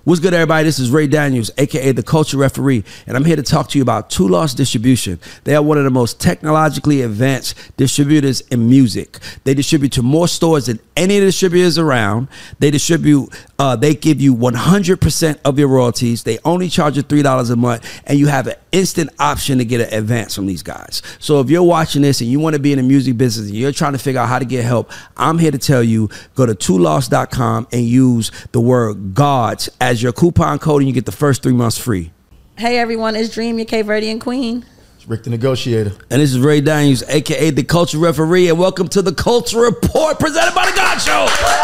What's good, everybody? This is Ray Daniels, a.k.a. The Culture Referee, and I'm here to talk to you about Two Lost Distribution. They are one of the most technologically advanced distributors in music. They distribute to more stores than any of the distributors around. They distribute, they give you 100% of your royalties. They only charge you $3 a month, and you have an instant option to get an advance from these guys. So if you're watching this and you want to be in the music business and you're trying to figure out how to get help, I'm here to tell you, go to twolost.com and use the word GODS as your coupon code, and you get the first 3 months free. Hey everyone, it's Dream, your Cape Verdean queen. It's Rick the Negotiator. And this is Ray Daniels, a.k.a. The Culture Referee, and welcome to The Culture Report, presented by The God Show.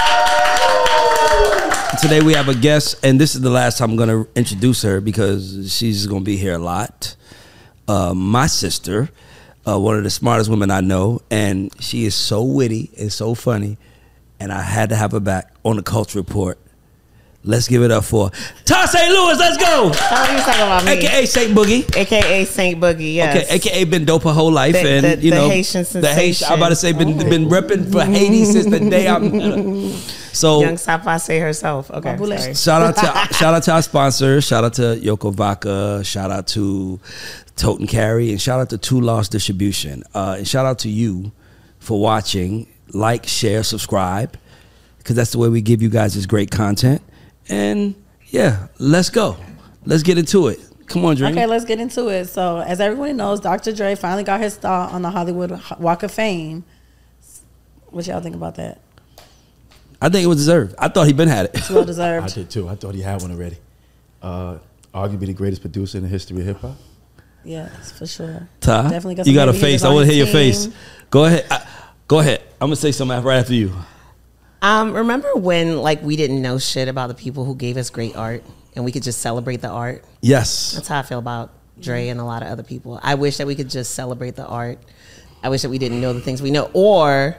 Today we have a guest, and this is the last time I'm going to introduce her because she's going to be here a lot. My sister, one of the smartest women I know, and she is so witty and so funny, and I had to have her back on The Culture Report. Let's give it up for Ty St. Louis. Let's go. How are you talking about me? AKA Saint Boogie. AKA Saint Boogie, yes. Okay, AKA been dope her whole life. The Haitian sensation. The Haitian, I'm about to say been repping for Haiti since the day I met her. So Young Sapase herself. Okay, sorry. shout out to our sponsors. Shout out to Yoko Vodka. Shout out to Tote and Carry, and shout out to Two Lost Distribution. And shout out to you for watching. Like, share, subscribe, because that's the way we give you guys this great content. And yeah, let's go. Let's get into it. Come on, Dre. Okay, let's get into it. So, as everybody knows, Dr. Dre finally got his star on the Hollywood Walk of Fame. What y'all think about that? I think it was deserved. I thought he'd been had it. It's well deserved. I did too. I thought he had one already. Arguably the greatest producer in the history of hip hop. Yes, for sure. Ty, Definitely got you got a some face. I want to hear your face. Go ahead. Go ahead. I'm gonna say something right after you. Remember when we didn't know shit about the people who gave us great art and we could just celebrate the art? Yes. That's how I feel about Dre and a lot of other people. I wish that we could just celebrate the art. I wish that we didn't know the things we know. Or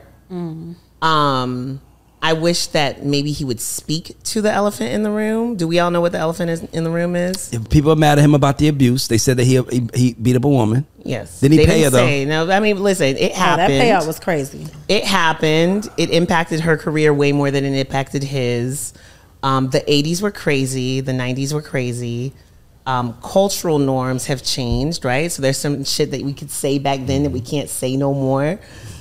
I wish that maybe he would speak to the elephant in the room. Do we all know what the elephant in the room is? If people are mad at him about the abuse, they said that he beat up a woman. Yes. Didn't he pay her though? No, I mean, listen, it happened. That payout was crazy. It happened. It impacted her career way more than it impacted his. The 80s were crazy. The 90s were crazy. Cultural norms have changed, right? So there's some shit that we could say back then that we can't say no more.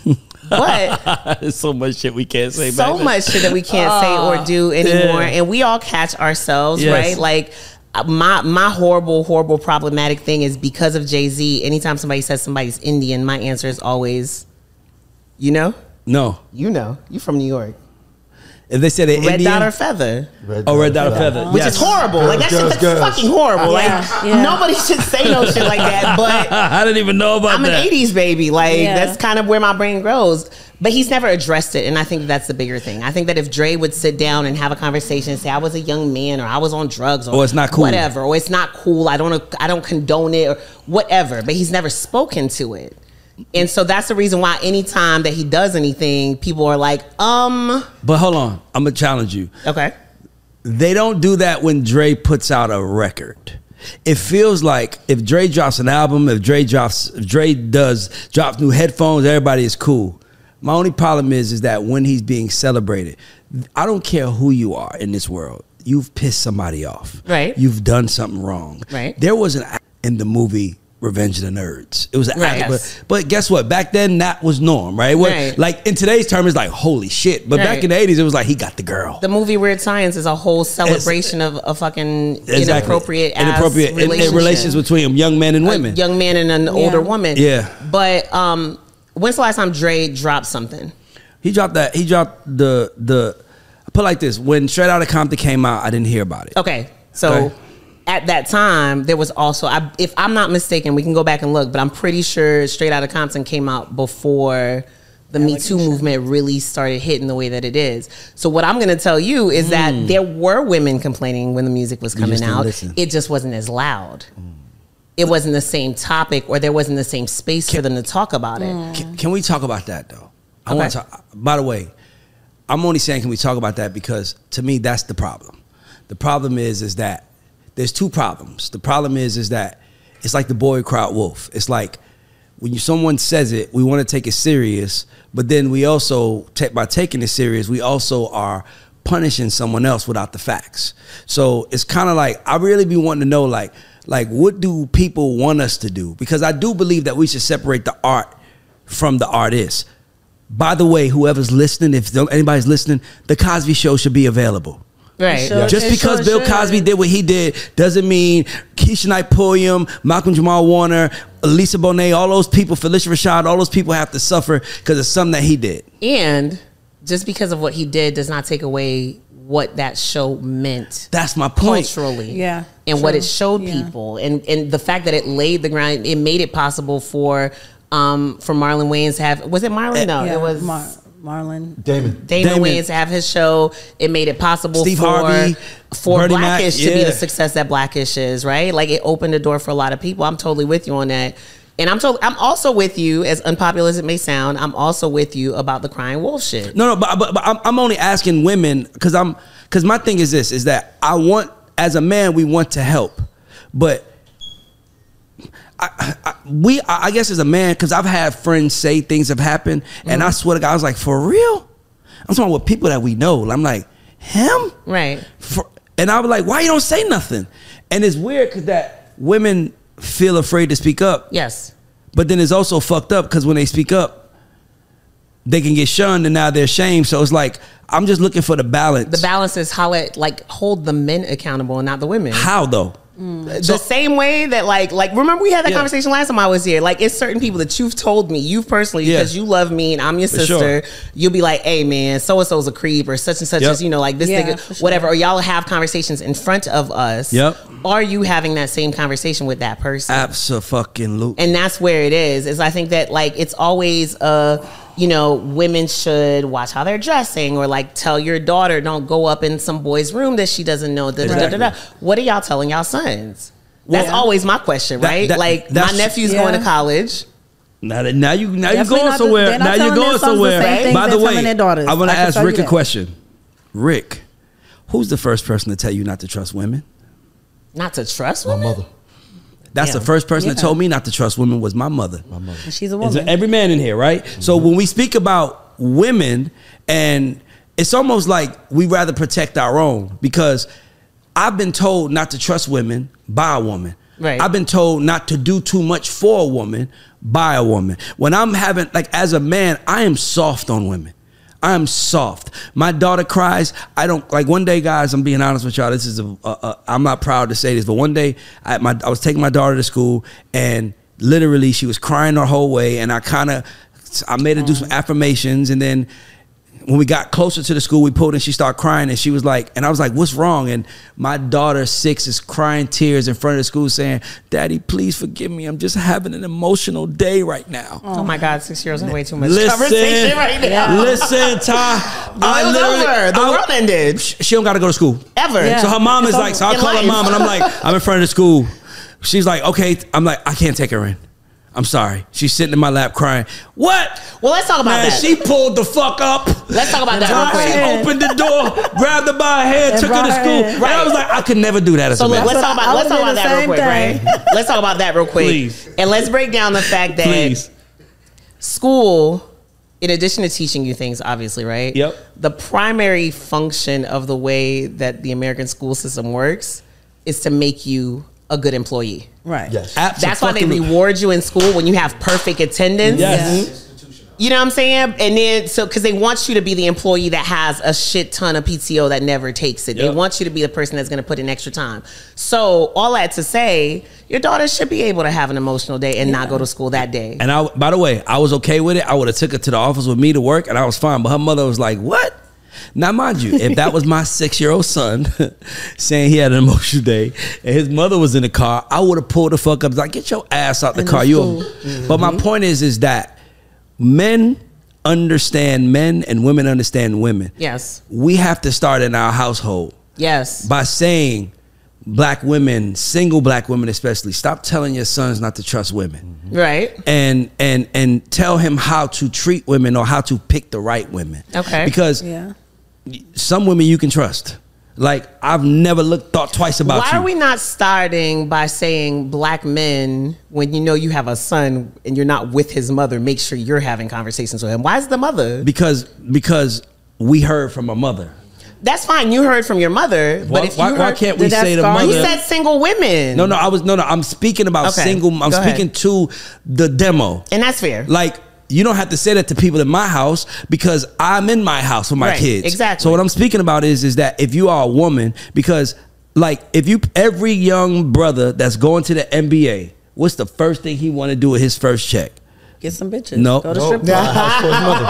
But there's so much shit we can't say. So much shit that we can't say or do anymore, and we all catch ourselves, right? Like my horrible problematic thing is because of Jay-Z. Anytime somebody says somebody's Indian, my answer is always, No. You from New York. If they said Red dot or feather. Red dot or feather. Which is horrible. That's fucking horrible. Nobody should say no shit like that. But I didn't even know about that. I'm an 80s baby. That's kind of where my brain grows. But he's never addressed it, and I think that's the bigger thing. I think that if Dre would sit down and have a conversation and say, I was a young man, or I was on drugs, or it's not cool. Whatever, or it's not cool, I don't condone it, or whatever. But he's never spoken to it. And so that's the reason why anytime that he does anything, people are like, But hold on, I'm gonna challenge you. Okay. They don't do that when Dre puts out a record. It feels like if Dre drops an album, if Dre drops new headphones, everybody is cool. My only problem is that when he's being celebrated, I don't care who you are in this world, you've pissed somebody off. Right. You've done something wrong. Right. There was an act in the movie Revenge of the Nerds. It was an act, yes. but guess what? Back then, that was norm, right? Like in today's term, it's like holy shit. But back in the 80s, it was like he got the girl. The movie Weird Science is a whole celebration of a fucking inappropriate relations between young men and women, a young man and an older woman. Yeah. But when's the last time Dre dropped something? He dropped that. He dropped the. I put it like this: when Straight Outta Compton came out, I didn't hear about it. Okay, so. Okay. At that time, there was also, if I'm not mistaken, we can go back and look, but I'm pretty sure Straight Outta Compton came out before the Me Too movement really started hitting the way that it is. So what I'm going to tell you is that there were women complaining when the music was coming out. It just wasn't as loud. It wasn't the same topic, or there wasn't the same space for them to talk about it. Can we talk about that, though? I want to talk. By the way, I'm only saying can we talk about that because, to me, that's the problem. The problem is that there's two problems. The problem is that it's like the boy cried wolf. It's like when someone says it, we want to take it serious, but then we also, by taking it serious, we also are punishing someone else without the facts. So it's kind of like, I really be wanting to know, like what do people want us to do? Because I do believe that we should separate the art from the artist. By the way, whoever's listening, if anybody's listening, The Cosby Show should be available. Right. Just because Bill Cosby did what he did doesn't mean Keisha Knight Pulliam, Malcolm Jamal Warner, Lisa Bonet, all those people, Felicia Rashad, all those people have to suffer because of something that he did. And just because of what he did does not take away what that show meant. That's my point. Culturally. Yeah. And true. what it showed people. And the fact that it laid the ground, it made it possible for Marlon Wayans to have, was it Marlon? No, Yeah, it was Marlon. Damon Wayans to have his show. It made it possible Steve Harvey, for Bernie Blackish Mac, to be yeah. the success that Blackish is, right? Like it opened the door for a lot of people. I'm totally with you on that. And I'm also with you, as unpopular as it may sound, I'm also with you about the crying wolf shit. No, but I'm only asking women because my thing is this, is that I want, as a man, we want to help, but I guess as a man, because I've had friends say things have happened, and I swear to God, I was like, for real? I'm talking with people that we know. I'm like, him? Right. And I was like, why you don't say nothing? And it's weird because that women feel afraid to speak up. Yes. But then it's also fucked up because when they speak up, they can get shunned and now they're ashamed. So it's like, I'm just looking for the balance. The balance is how it hold the men accountable and not the women. How though? The same way that like remember we had that conversation last time I was here. Like it's certain people that you've told me, you personally, because you love me and I'm your sister, you'll be like, hey man, so and so's a creep or such and such as, like this nigga, whatever. Or y'all have conversations in front of us. Yep. Are you having that same conversation with that person? Abso-fucking-lute. And that's where it is I think that like it's always women should watch how they're dressing, or like tell your daughter don't go up in some boy's room that she doesn't know. What are y'all telling y'all sons? That's always my question, right? My nephew's going to college. Now you're going Definitely somewhere. Now you're going somewhere. By the way, I want to ask Rick a question. Rick, who's the first person to tell you not to trust women? Not to trust My women? mother. That's the first person that told me not to trust women was my mother. She's a woman. It's every man in here, right? Mm-hmm. So when we speak about women, and it's almost like we rather protect our own, because I've been told not to trust women by a woman. Right. I've been told not to do too much for a woman by a woman. When I'm having, like, as a man, I am soft on women. I'm soft. My daughter cries. I don't, like, one day, guys, I'm being honest with y'all. This is I'm not proud to say this, but one day I was taking my daughter to school, and literally she was crying the whole way, and I made her do some affirmations, and then when we got closer to the school, we pulled and she started crying, and she was like, and I was like, what's wrong? And my daughter, 6, is crying tears in front of the school saying, Daddy, please forgive me. I'm just having an emotional day right now. Oh my God, 6-year-olds have way too much conversation right now. Listen, Ty. It was over. The world ended. She don't got to go to school. Ever. Yeah. So her mom is like, so I call her mom and I'm like, I'm in front of the school. She's like, okay. I'm like, I can't take her in. I'm sorry. She's sitting in my lap crying. What? Well, let's talk about that. She pulled the fuck up. Let's talk about that real quick. She opened the door, grabbed her by her head, took her to school. Right. And I was like, I could never do that as a man. Let's talk about that real quick, right? Let's talk about that real quick. Please. And let's break down the fact that school, in addition to teaching you things, obviously, right? Yep. The primary function of the way that the American school system works is to make you a good employee. Right. Yes. That's why they reward you in school when you have perfect attendance. Yes. You know what I'm saying? And then, because they want you to be the employee that has a shit ton of PTO that never takes it. They want you to be the person that's going to put in extra time. So all that to say, your daughter should be able to have an emotional day and not go to school that day. And by the way, I was okay with it. I would have took her to the office with me to work, and I was fine. But her mother was like, what? Now, mind you, if that was my 6-year-old son saying he had an emotional day and his mother was in the car, I would have pulled the fuck up. Like, get your ass out the car. But my point is that men understand men and women understand women. Yes. We have to start in our household. Yes. By saying, black women, single black women especially, stop telling your sons not to trust women. Right. And tell him how to treat women or how to pick the right women. Okay. Because some women you can trust. Like, I've never thought twice about Why you. are we not starting by saying black men, when you know you have a son and you're not with his mother, make sure you're having conversations with him? Why is the mother? Because we heard from a mother. That's fine. You heard from your mother, but if you why heard, can't we Did that say the scar mother? you? you said single women. No, I'm speaking about Okay. single. I'm Go ahead. speaking to the demo. And that's fair. Like, you don't have to say that to people in my house because I'm in my house with my Right, kids. exactly. So what I'm speaking about is that if you are a woman, because like every young brother that's going to the NBA, what's the first thing he want to do with his first check? Get some bitches. No. Go to No, strip buy a club. house for his mother.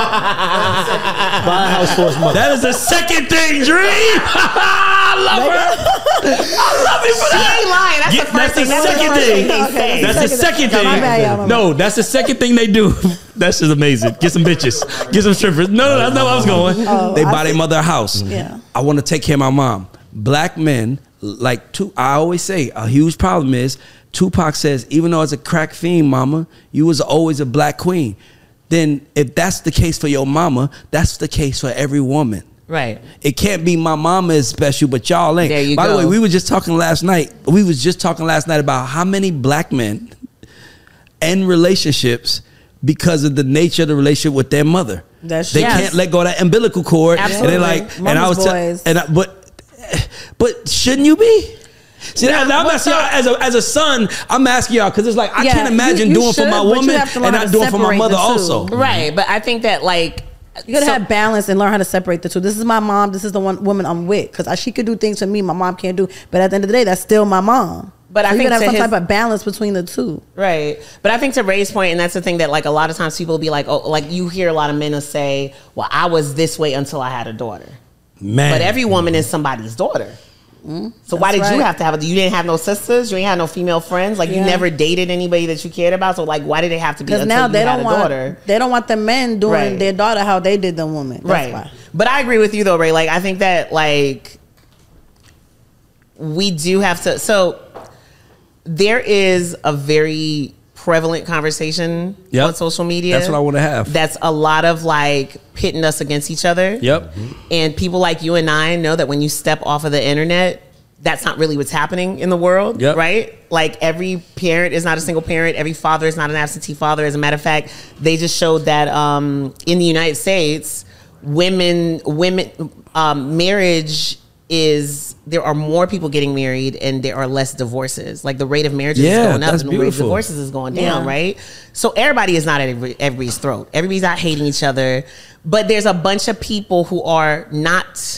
Buy a house for his mother. That is the second thing, Dream. I love her. I love you for She that. ain't lying. That's Yeah, the first thing. That's the second first thing. thing they say. That's the second No, thing. my bad, y'all, my No, that's the second thing they do. That's just amazing. Get some bitches. Get some strippers. No, that's not where I was going. Oh, They I buy their see. mother a house. Yeah. I want to take care of my mom. Black men, I always say, a huge problem is Tupac says, even though as a crack fiend, mama, you was always a black queen. Then if that's the case for your mama, that's the case for every woman. Right. It can't be my mama is special, but y'all ain't. There you By the go. way, we was just talking last night. About how many black men end relationships because of the nature of the relationship with their mother. That's they true. can't let go of that umbilical cord. Absolutely. And they're like, and I Mama's was, boys. but shouldn't you be? See, now I'm asking y'all as a son. I'm asking y'all because it's like I Yeah, can't imagine you doing for should, my but you woman have to learn and how not to doing for my separate mother the two. also. Right. But I think that like You gotta so- have balance and learn how to separate the two. This is my mom. This is the one woman I'm with because she could do things for me my mom can't do. But at the end of the day, that's still my mom. But I So you think gotta to have some his- type of balance between the two. Right. But I think to Ray's point, and that's the thing that like a lot of times people will be like, oh, like you hear a lot of men will say, well, I was this way until I had a daughter. Man, But every woman is somebody's daughter. So why did That's you right. have to have you didn't have no sisters, you ain't had no female friends, like you Yeah. never dated anybody that you cared about. So like why did it have to be Because until now you they had don't a want daughter? they don't want the men doing Right. their daughter how they did the woman. That's Right. why. But I agree with you though, Ray. Like I think that like we do have to so there is a very prevalent conversation Yep. on social media. That's what I want to have. That's a lot of like pitting us against each other. Yep. And people like you and I know that when you step off of the internet, that's not really what's happening in the world, Yep. right? Like every parent is not a single parent. Every father is not an absentee father. As a matter of fact, they just showed that in the United States, marriage is there are more people getting married and there are less divorces. Like the rate of marriages Yeah, is going up that's and the rate of beautiful. divorces is going down, Yeah. right? So everybody is not at everybody's throat. Everybody's not hating each other, but there's a bunch of people who are not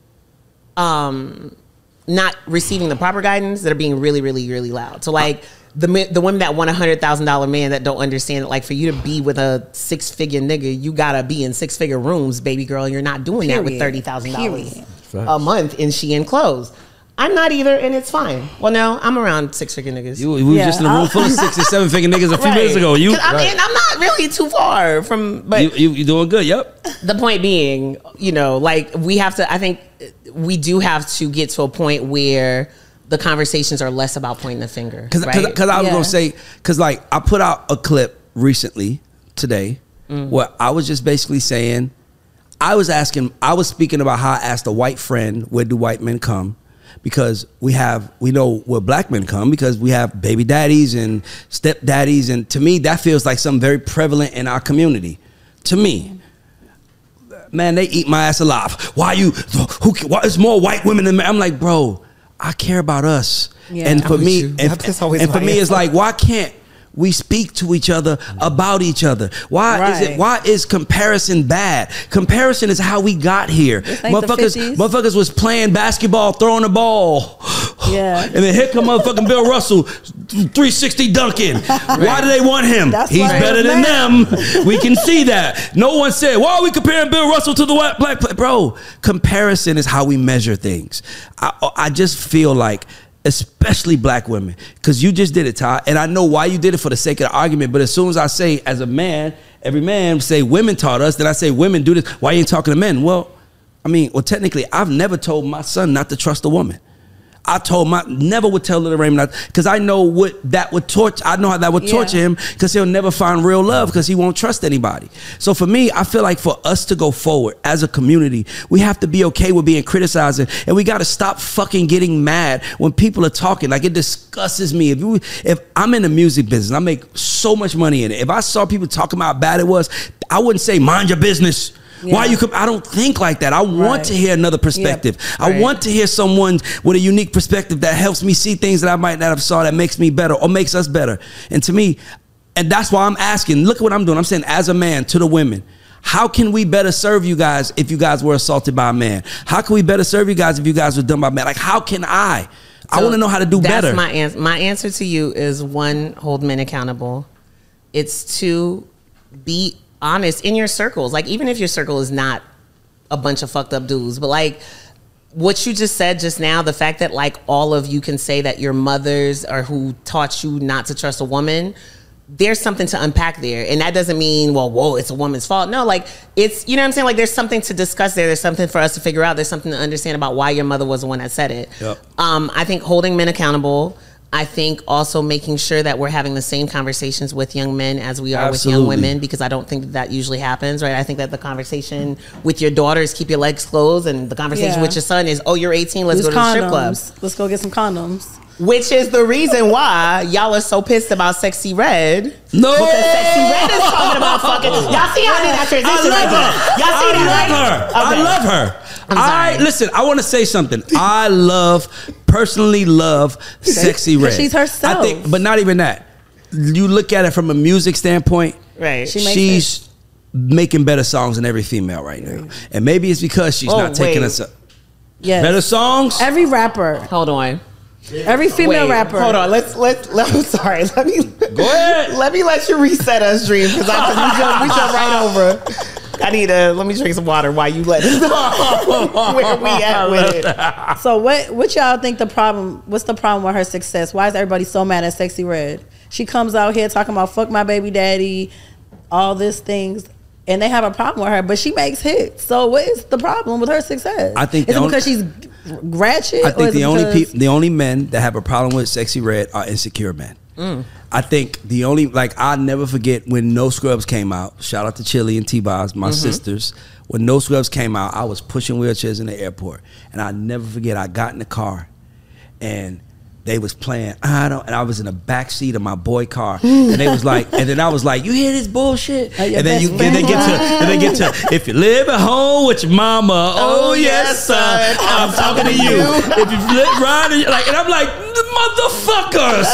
receiving the proper guidance that are being really, really, really loud. So like the women that want $100,000 man that don't understand that like for you to be with a 6-figure nigga, you gotta be in 6-figure rooms, baby girl. You're not doing that with Period. $30,000 a month in Shein clothes. I'm not either, and it's fine. Well, no, I'm around 6-figure niggas. We was Yeah, just in a room full of 6 and 7 figure niggas a few minutes ago. 'Cause I mean, I'm not really too far from, but You doing good? Yep. the point being, you know, like we have to, I think we do have to get to a point where the conversations are less about pointing the finger. Because right? I was Yeah. gonna say, because like I put out a clip recently today where I was just basically saying, I was speaking about how I asked a white friend, where do white men come? Because we know where black men come because we have baby daddies and step daddies, and to me that feels like something very prevalent in our community. To me, man, they eat my ass alive. Why it's more white women than men? I'm like, bro, I care about us. Yeah. And for I'm with me, you. and That's always for my me, it's answer. like, why can't we speak to each other about each other? Right. Why is comparison bad? Comparison is how we got here. ain't the Motherfuckers 50s. motherfuckers was playing basketball, throwing the ball. Yeah. And then here come motherfucking Bill Russell, 360 dunking. Why do they want him? That's He's why better it was than mad. them. We can see that. No one said, why are we comparing Bill Russell to the white black player? Bro, comparison is how we measure things. I just feel like, especially black women, because you just did it, Todd, and I know why you did it for the sake of the argument, but as soon as I say, as a man, every man say women taught us, then I say women do this, why you ain't talking to men? Well, technically, I've never told my son not to trust a woman. I told never would tell Little Raymond because I know that would torture. I know how that would torture him because he'll never find real love because he won't trust anybody. So for me, I feel like for us to go forward as a community, we have to be okay with being criticized, and we got to stop fucking getting mad when people are talking. Like, it disgusts me. If I'm in the music business, I make so much money in it. If I saw people talking about how bad it was, I wouldn't say mind your business. Why you? I don't think like that. I want to hear another perspective. I want to hear someone with a unique perspective that helps me see things that I might not have saw, that makes me better or makes us better. And to me, and that's why I'm asking. Look at what I'm doing. I'm saying, as a man, to the women, how can we better serve you guys if you guys were assaulted by a man? How can we better serve you guys if you guys were done by a man? Like, how can I? I want to know how to do better. That's my answer. My answer to you is, 1, hold men accountable. It's 2, be honest in your circles. Like, even if your circle is not a bunch of fucked up dudes, but like what you just said just now, the fact that like all of you can say that your mothers are who taught you not to trust a woman, there's something to unpack there. And that doesn't mean, well, whoa, it's a woman's fault. No, like, it's, you know what I'm saying? Like, there's something to discuss there. There's something for us to figure out. There's something to understand about why your mother was the one that said it. Yep. I think holding men accountable. I think also making sure that we're having the same conversations with young men as we are with young women, because I don't think that usually happens, right? I think that the conversation with your daughter is keep your legs closed, and the conversation with your son is, oh, you're 18, let's go to the strip club. Let's go get some condoms. Which is the reason why y'all are so pissed about Sexy Red. No, because Sexy Red is talking about fucking. Y'all see how I did that transition right there? Y'all see that, right? I love her. Listen, I want to say something. I personally love Sexy Red. She's herself. I think, but not even that. You look at it from a music standpoint, right? She's making better songs than every female right now, and maybe it's because she's not taking us. Better songs. Every rapper. Hold on. Every female rapper. Hold on. I'm sorry. Let me go ahead. Let me let you reset us, Dream, because we jump right over. Let me drink some water while you let us know where we at with it. So what y'all think what's the problem with her success? Why is everybody so mad at Sexy Red? She comes out here talking about fuck my baby daddy, all these things, and they have a problem with her, but she makes hits. So what is the problem with her success? I think is it because she's ratchet? I think the only men that have a problem with Sexy Red are insecure men. I think I'll never forget when No Scrubs came out. Shout out to Chili and T-Boz, my sisters. When No Scrubs came out, I was pushing wheelchairs in the airport, and I'll never forget, I got in the car and they was playing and I was in the back seat of my boy car, and they was like, and then I was like, you hear this bullshit? And then they get to if you live at home with your mama, oh yes son, I'm talking to you. If you flip right, and I'm like, motherfuckers.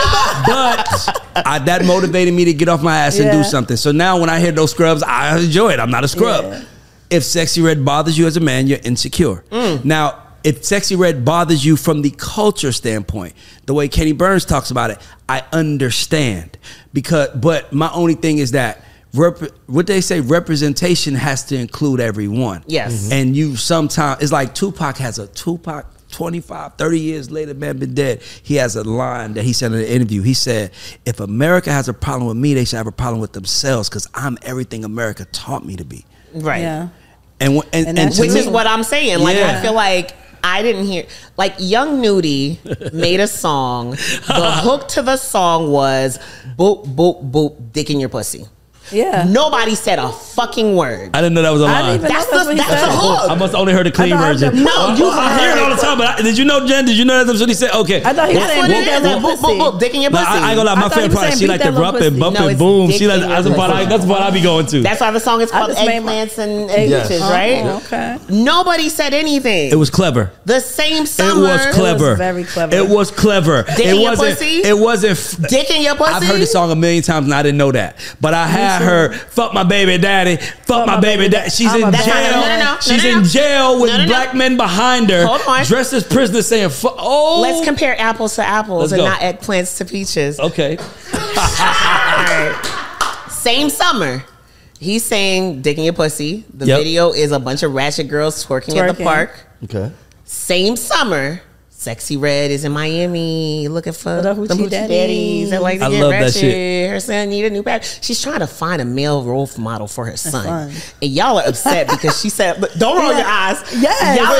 But that motivated me to get off my ass and do something. So now when I hear those scrubs, I enjoy it. I'm not a scrub. Yeah. If Sexy Red bothers you as a man, you're insecure. Now, if Sexy Red bothers you from the culture standpoint, the way Kenny Burns talks about it, I understand. But my only thing is that what they say, representation has to include everyone. Yes. And you sometimes, it's like Tupac 25, 30 years later, man been dead. He has a line that he said in an interview. He said, if America has a problem with me, they should have a problem with themselves, because I'm everything America taught me to be. Right. Yeah. And which is what I'm saying. Like, I feel like I didn't hear, like, Young Nudie made a song. The hook to the song was boop, boop, boop, dick in your pussy. Yeah. Nobody said a fucking word. I didn't know that was a line. That's the hook. I must have only heard the clean version. No, I hear it all the time. But did you know, Jen? Did you know that's what he said? Okay. I thought he was saying boop, boop, boop, boop, dick in your pussy. I ain't gonna lie. My favorite part, she like the bump and bump and boom. She like that's the part I be going to. That's why the song is called Eggplants and Bitches, right? Okay. Nobody said anything. It was clever. The same summer. It was clever. It was very clever. It was clever. Dick in your pussy? It wasn't. Dick in your pussy? I've heard the song a million times and I didn't know that. But I had her fuck my baby daddy, fuck my baby daddy. She's in jail. She's in jail with black men behind her, dressed as prisoners, saying, "Oh." Let's compare apples to apples and not eggplants to peaches. Okay. All right. Same summer. He's saying "dick in your pussy." The video is a bunch of ratchet girls twerking at the park. Okay. Same summer. Sexy Red is in Miami looking for the hoochie daddies that like to get ratchet. Her son need a new bag. She's trying to find a male role model for her son. And y'all are upset because she said, don't roll your eyes. Yes. Y'all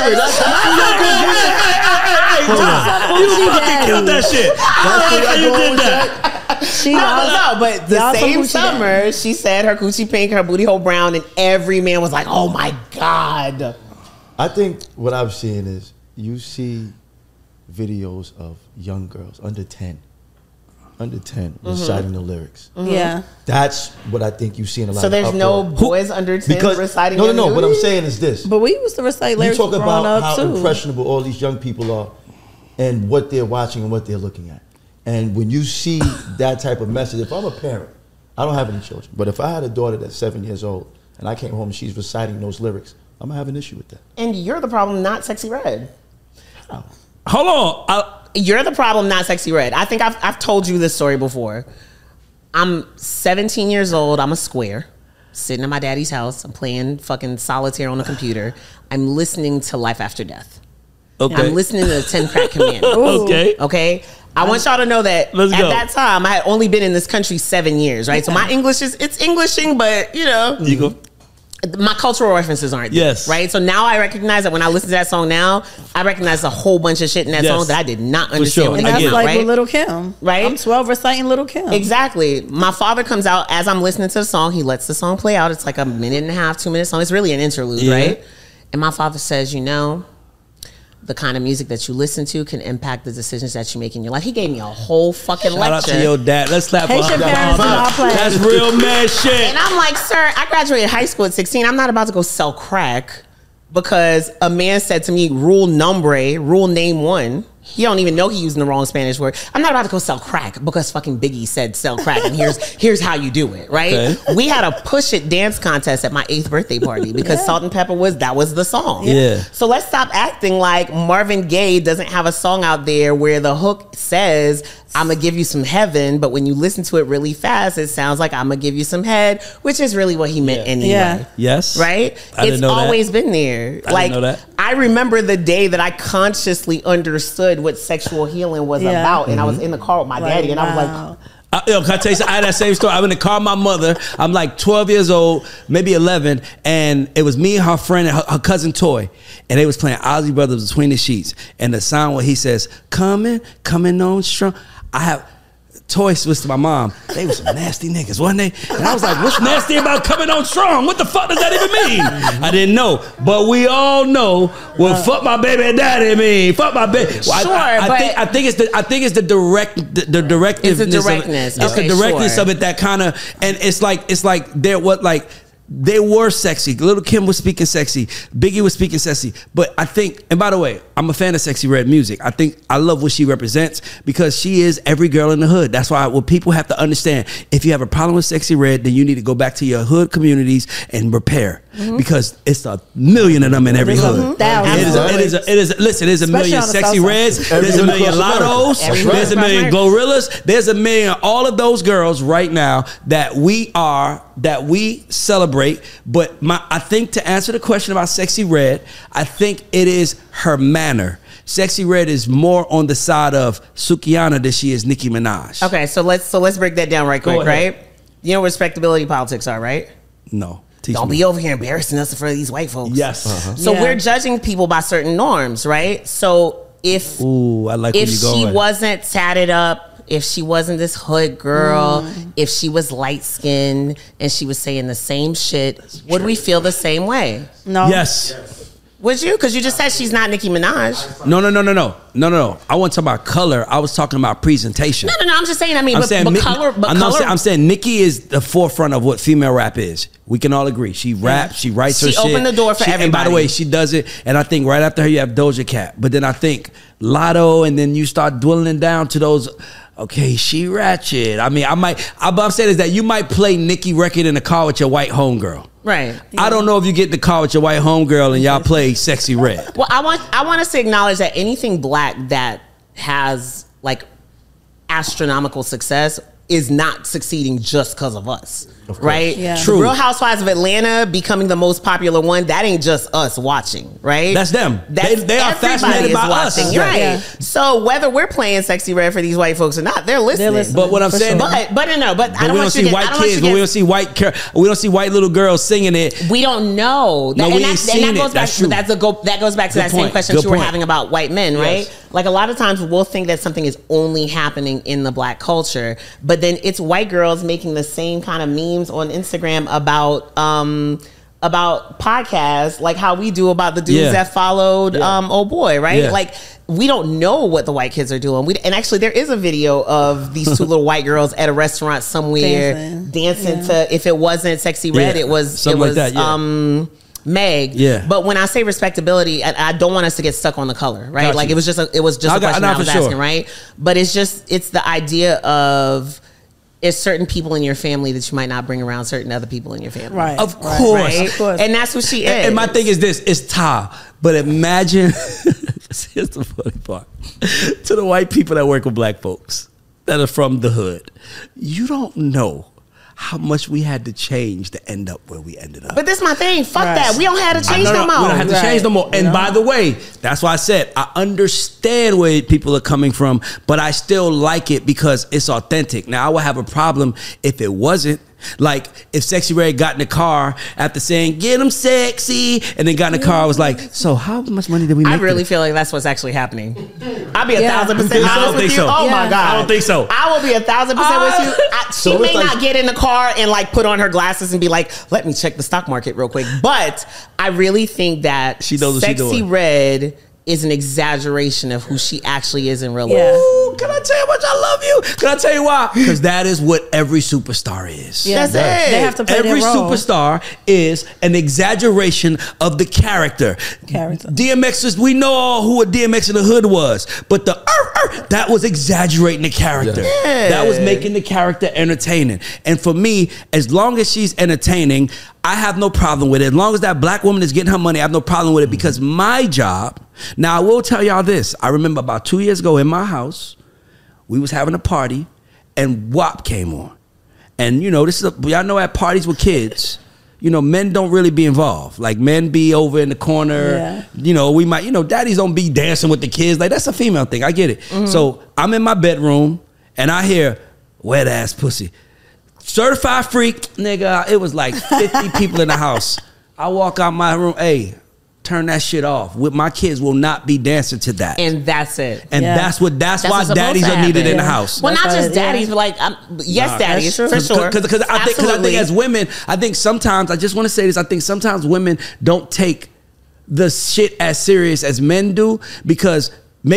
You fucking killed that shit. How you did that? No, but the same summer, she said her coochie pink, her booty hole brown, and every man was like, oh my God. I think what I'm seeing is you see videos of young girls under 10 under 10 reciting the lyrics. Yeah. That's what I think you see in a lot So of there's no uproar. boys under 10 reciting No. their What I'm lyrics? saying is this. But we used to recite You lyrics talk growing about up how too. impressionable all these young people are and what they're watching and what they're looking at. And when you see that type of message, if I'm a parent, I don't have any children, but if I had a daughter that's 7 years old and I came home and she's reciting those lyrics, I'm going to have an issue with that. And you're the problem, not Sexy Red. Hold on. You're the problem, not Sexy Red. I think I've told you this story before. I'm 17 years old. I'm a square, sitting at my daddy's house. I'm playing fucking solitaire on the computer. I'm listening to Life After Death. Okay. I'm listening to the 10 Crack Commandments. Okay. Okay. I want y'all to know that Let's at go. that time, I had only been in this country 7 years, right? So my English it's Englishing, but you know. You go. My cultural references aren't there, Yes. right? So now I recognize that when I listen to that song now, I recognize a whole bunch of shit in that Yes. song that I did not For understand sure. when And it that's get came it. out, like right? with Little Kim. Right? I'm 12 reciting Little Kim. Exactly. My father comes out as I'm listening to the song. He lets the song play out. It's like a minute and a half, 2 minute song. It's really an interlude, Yeah. right? And my father says, you know, the kind of music that you listen to can impact the decisions that you make in your life. He gave me a whole fucking Shout out lecture. to your dad. Let's clap for Haitian him. parents in our place. That's real man shit. And I'm like, sir, I graduated high school at 16. I'm not about to go sell crack because a man said to me, rule name one. He don't even know he using the wrong Spanish word. I'm not about to go sell crack because fucking Biggie said sell crack and here's how you do it, right? Okay. We had a Push It dance contest at my 8th birthday party because Salt and Pepper was the song. Yeah. So let's stop acting like Marvin Gaye doesn't have a song out there where the hook says, I'm gonna give you some heaven, but when you listen to it really fast, it sounds like I'm gonna give you some head, which is really what he meant anyway. Yeah. Yes. Right? I didn't It's know that. always been there. I didn't know that. I remember the day that I consciously understood what sexual healing was Yeah. about, and I was in the car with my daddy, and I was like, wow. Yo, can I tell you something? I had that same story. I'm in the car with my mother. I'm like 12 years old, maybe 11, and it was me and her friend and her cousin Toy, and they was playing Ozzy Brothers Between the Sheets, and the sound where he says, coming on strong. I have... Toy was to my mom. They were some nasty niggas, wasn't they? And I was like, what's nasty about coming on strong? What the fuck does that even mean? I didn't know. But we all know what fuck my baby daddy mean. Fuck my baby. Well, Sure, I think it's the directiveness. It's the directness. It's Okay, the directness sure. of it that kind of, and it's like they were sexy. Little Kim was speaking sexy. Biggie was speaking sexy. But I think, and by the way, I'm a fan of Sexy Red music. I think I love what she represents because she is every girl in the hood. That's why what people have to understand, if you have a problem with Sexy Red, then you need to go back to your hood communities and repair. Because it's a million of them in every hood. Thousands. It is. Listen, there's a Especially million on the Sexy south side. Reds. There's a million Lottos. Everywhere There's a across million America. Gorillas. There's a million. All of those girls right now that we celebrate. But I think to answer the question about Sexy Red, I think it is her manner. Sexy Red is more on the side of Sukihana than she is Nicki Minaj. okay, so let's break that down right quick, Go ahead. right? You know what respectability politics are, right? No. Teach Don't me. be over here embarrassing us in front of these white folks. Yes. So Yeah. we're judging people by certain norms, right? So if Ooh, I like where if you she going. wasn't tatted up, if she wasn't this hood girl, if she was light skinned and she was saying the same shit, would we feel the same way? No. Yes. Would you? Because you just said she's not Nicki Minaj. No. I wasn't talking about color. I was talking about presentation. No. I'm just saying. I mean, I'm but saying, color. But color. I'm saying Nicki is the forefront of what female rap is. We can all agree. She raps, she writes her She shit. opened the door for And by the everybody. way, she does it. And I think right after her, you have Doja Cat. But then I think Lotto, and then you start dwindling down to those. Okay, she ratchet. I mean, I'm saying is that you might play Nicki record in the car with your white homegirl. Right. I don't know if you get in the car with your white homegirl and y'all play Sexy Red. Well, I want us to acknowledge that anything black that has like astronomical success is not succeeding just because of us, right? Yeah. True. The Real Housewives of Atlanta becoming the most popular one, that ain't just us watching, right? That's them. That's They are everybody fascinated is by us. watching, Yeah. right? Yeah. So whether we're playing Sexy Red for these white folks or not, they're listening. listening. But what I'm For saying, sure. But I But don't we don't want you see to get, white I don't want you kids, to but get, we don't see white little girls singing it. we don't know. No, we and ain't that seen goes it. back. That's true. That goes back to Good that same point. question Good you were point. having about white men, right? Yes. Like a lot of times we'll think that something is only happening in the black culture, but then it's white girls making the same kind of memes on Instagram about about podcasts, like how we do about the dudes that followed old boy, right? Yeah. Like we don't know what the white kids are doing. And actually there is a video of these two little white girls at a restaurant somewhere dancing to, if it wasn't Sexy Red, it was Meg. Yeah. But when I say respectability, I don't want us to get stuck on the color, right? Got like you. it was just a question I was asking, right? But it's the idea of, it's certain people in your family that you might not bring around certain other people in your family. Right. Of course. Right? Of course. And that's what she is. And my thing is this, it's Ty. But imagine, here's the funny part. To the white people that work with black folks that are from the hood, you don't know how much we had to change to end up where we ended up. But this is my thing. Fuck that. We don't have to change no more. We don't have to change no more. And by the way, that's why I said I understand where people are coming from, but I still like it because it's authentic. Now, I would have a problem if it wasn't. Like if Sexy Red got in the car after saying "Get 'em sexy" and then got in the car, I was like, "So how much money did we make?" I really feel like that's what's actually happening. I'll be 1,000% I don't think so. Oh my God, I don't think so. I will be 1,000% with you. She may not get in the car and like put on her glasses and be like, "Let me check the stock market real quick." But I really think that she knows what she's Sexy doing. Red is an exaggeration of who she actually is in real life. Ooh, can I tell you how much I love you? Can I tell you why? Because that is what every superstar is. Yeah. That's it. They have to play Every their role. superstar is an exaggeration of the character. DMX is, we know all who a DMX in the hood was, but that was exaggerating the character. Yeah. That was making the character entertaining. And for me, as long as she's entertaining, I have no problem with it. As long as that black woman is getting her money, I have no problem with it because my job. Now, I will tell y'all this. I remember about 2 years ago in my house, we was having a party and WAP came on. And, you know, y'all know at parties with kids, you know, men don't really be involved. Like, men be over in the corner. Yeah. You know, we might, you know, daddies don't be dancing with the kids. Like, that's a female thing. I get it. Mm-hmm. So I'm in my bedroom and I hear wet ass pussy. Certified freak, nigga. It was like 50 people in the house. I walk out my room, hey, turn that shit off. My kids will not be dancing to that. And that's it. And that's why what's daddies supposed are to needed happen. in the house. Well, That's not why- just daddies, but like, yes, daddies, for sure. Because I think as women, I think sometimes, I just want to say this, I think sometimes women don't take the shit as serious as men do because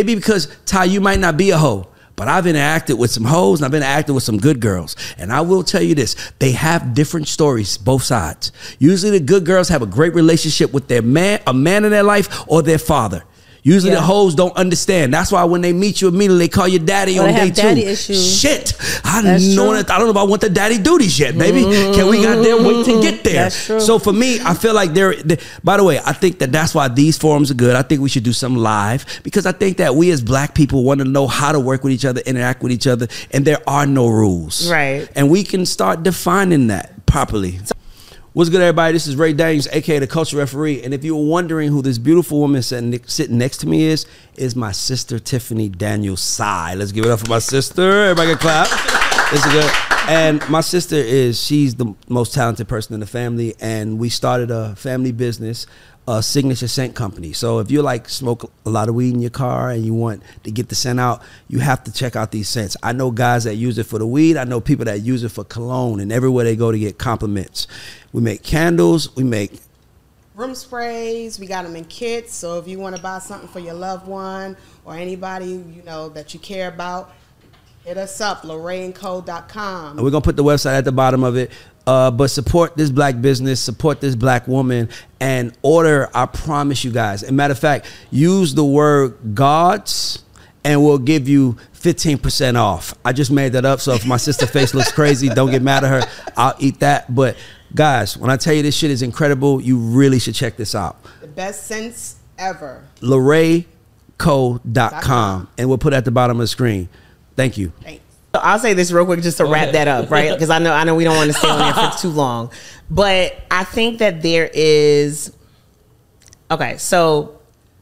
Ty, you might not be a hoe. But I've interacted with some hoes and I've interacted with some good girls. And I will tell you this, they have different stories, both sides. Usually the good girls have a great relationship with their man, a man in their life or their father. Usually the hoes don't understand. That's why when they meet you immediately, they call you daddy on day 2. Daddy issues. Shit. I That's don't true. know if I want the daddy duties yet, baby. Can we goddamn wait to get there? That's true. So for me, I feel like by the way, I think that's why these forums are good. I think we should do some live because I think that we as black people want to know how to work with each other, interact with each other, and there are no rules. Right. And we can start defining that properly. What's good, everybody? This is Ray Daniels, a.k.a. the Culture Referee. And if you were wondering who this beautiful woman sitting next to me is my sister, Tiffany Daniels Sy. Let's give it up for my sister. Everybody can clap. This is good. And my sister she's the most talented person in the family. And we started a family business, a Signature Scent Company. So if you like smoke a lot of weed in your car and you want to get the scent out, you have to check out these scents. I know guys that use it for the weed. I know people that use it for cologne and everywhere they go to get compliments. We make candles. We make room sprays. We got them in kits. So if you want to buy something for your loved one or anybody you know that you care about, hit us up, LorraineCo.com. We're going to put the website at the bottom of it. But support this black business, support this black woman, and order, I promise you guys. As a matter of fact, use the word gods, and we'll give you 15% off. I just made that up, so if my sister's face looks crazy, don't get mad at her. I'll eat that. But guys, when I tell you this shit is incredible, you really should check this out. The best scents ever. LorraineCo.com, and we'll put it at the bottom of the screen. Thank you. Thanks. I'll say this real quick just to wrap that up, right? Because I know we don't want to stay on there for too long. But I think that there is... Okay, so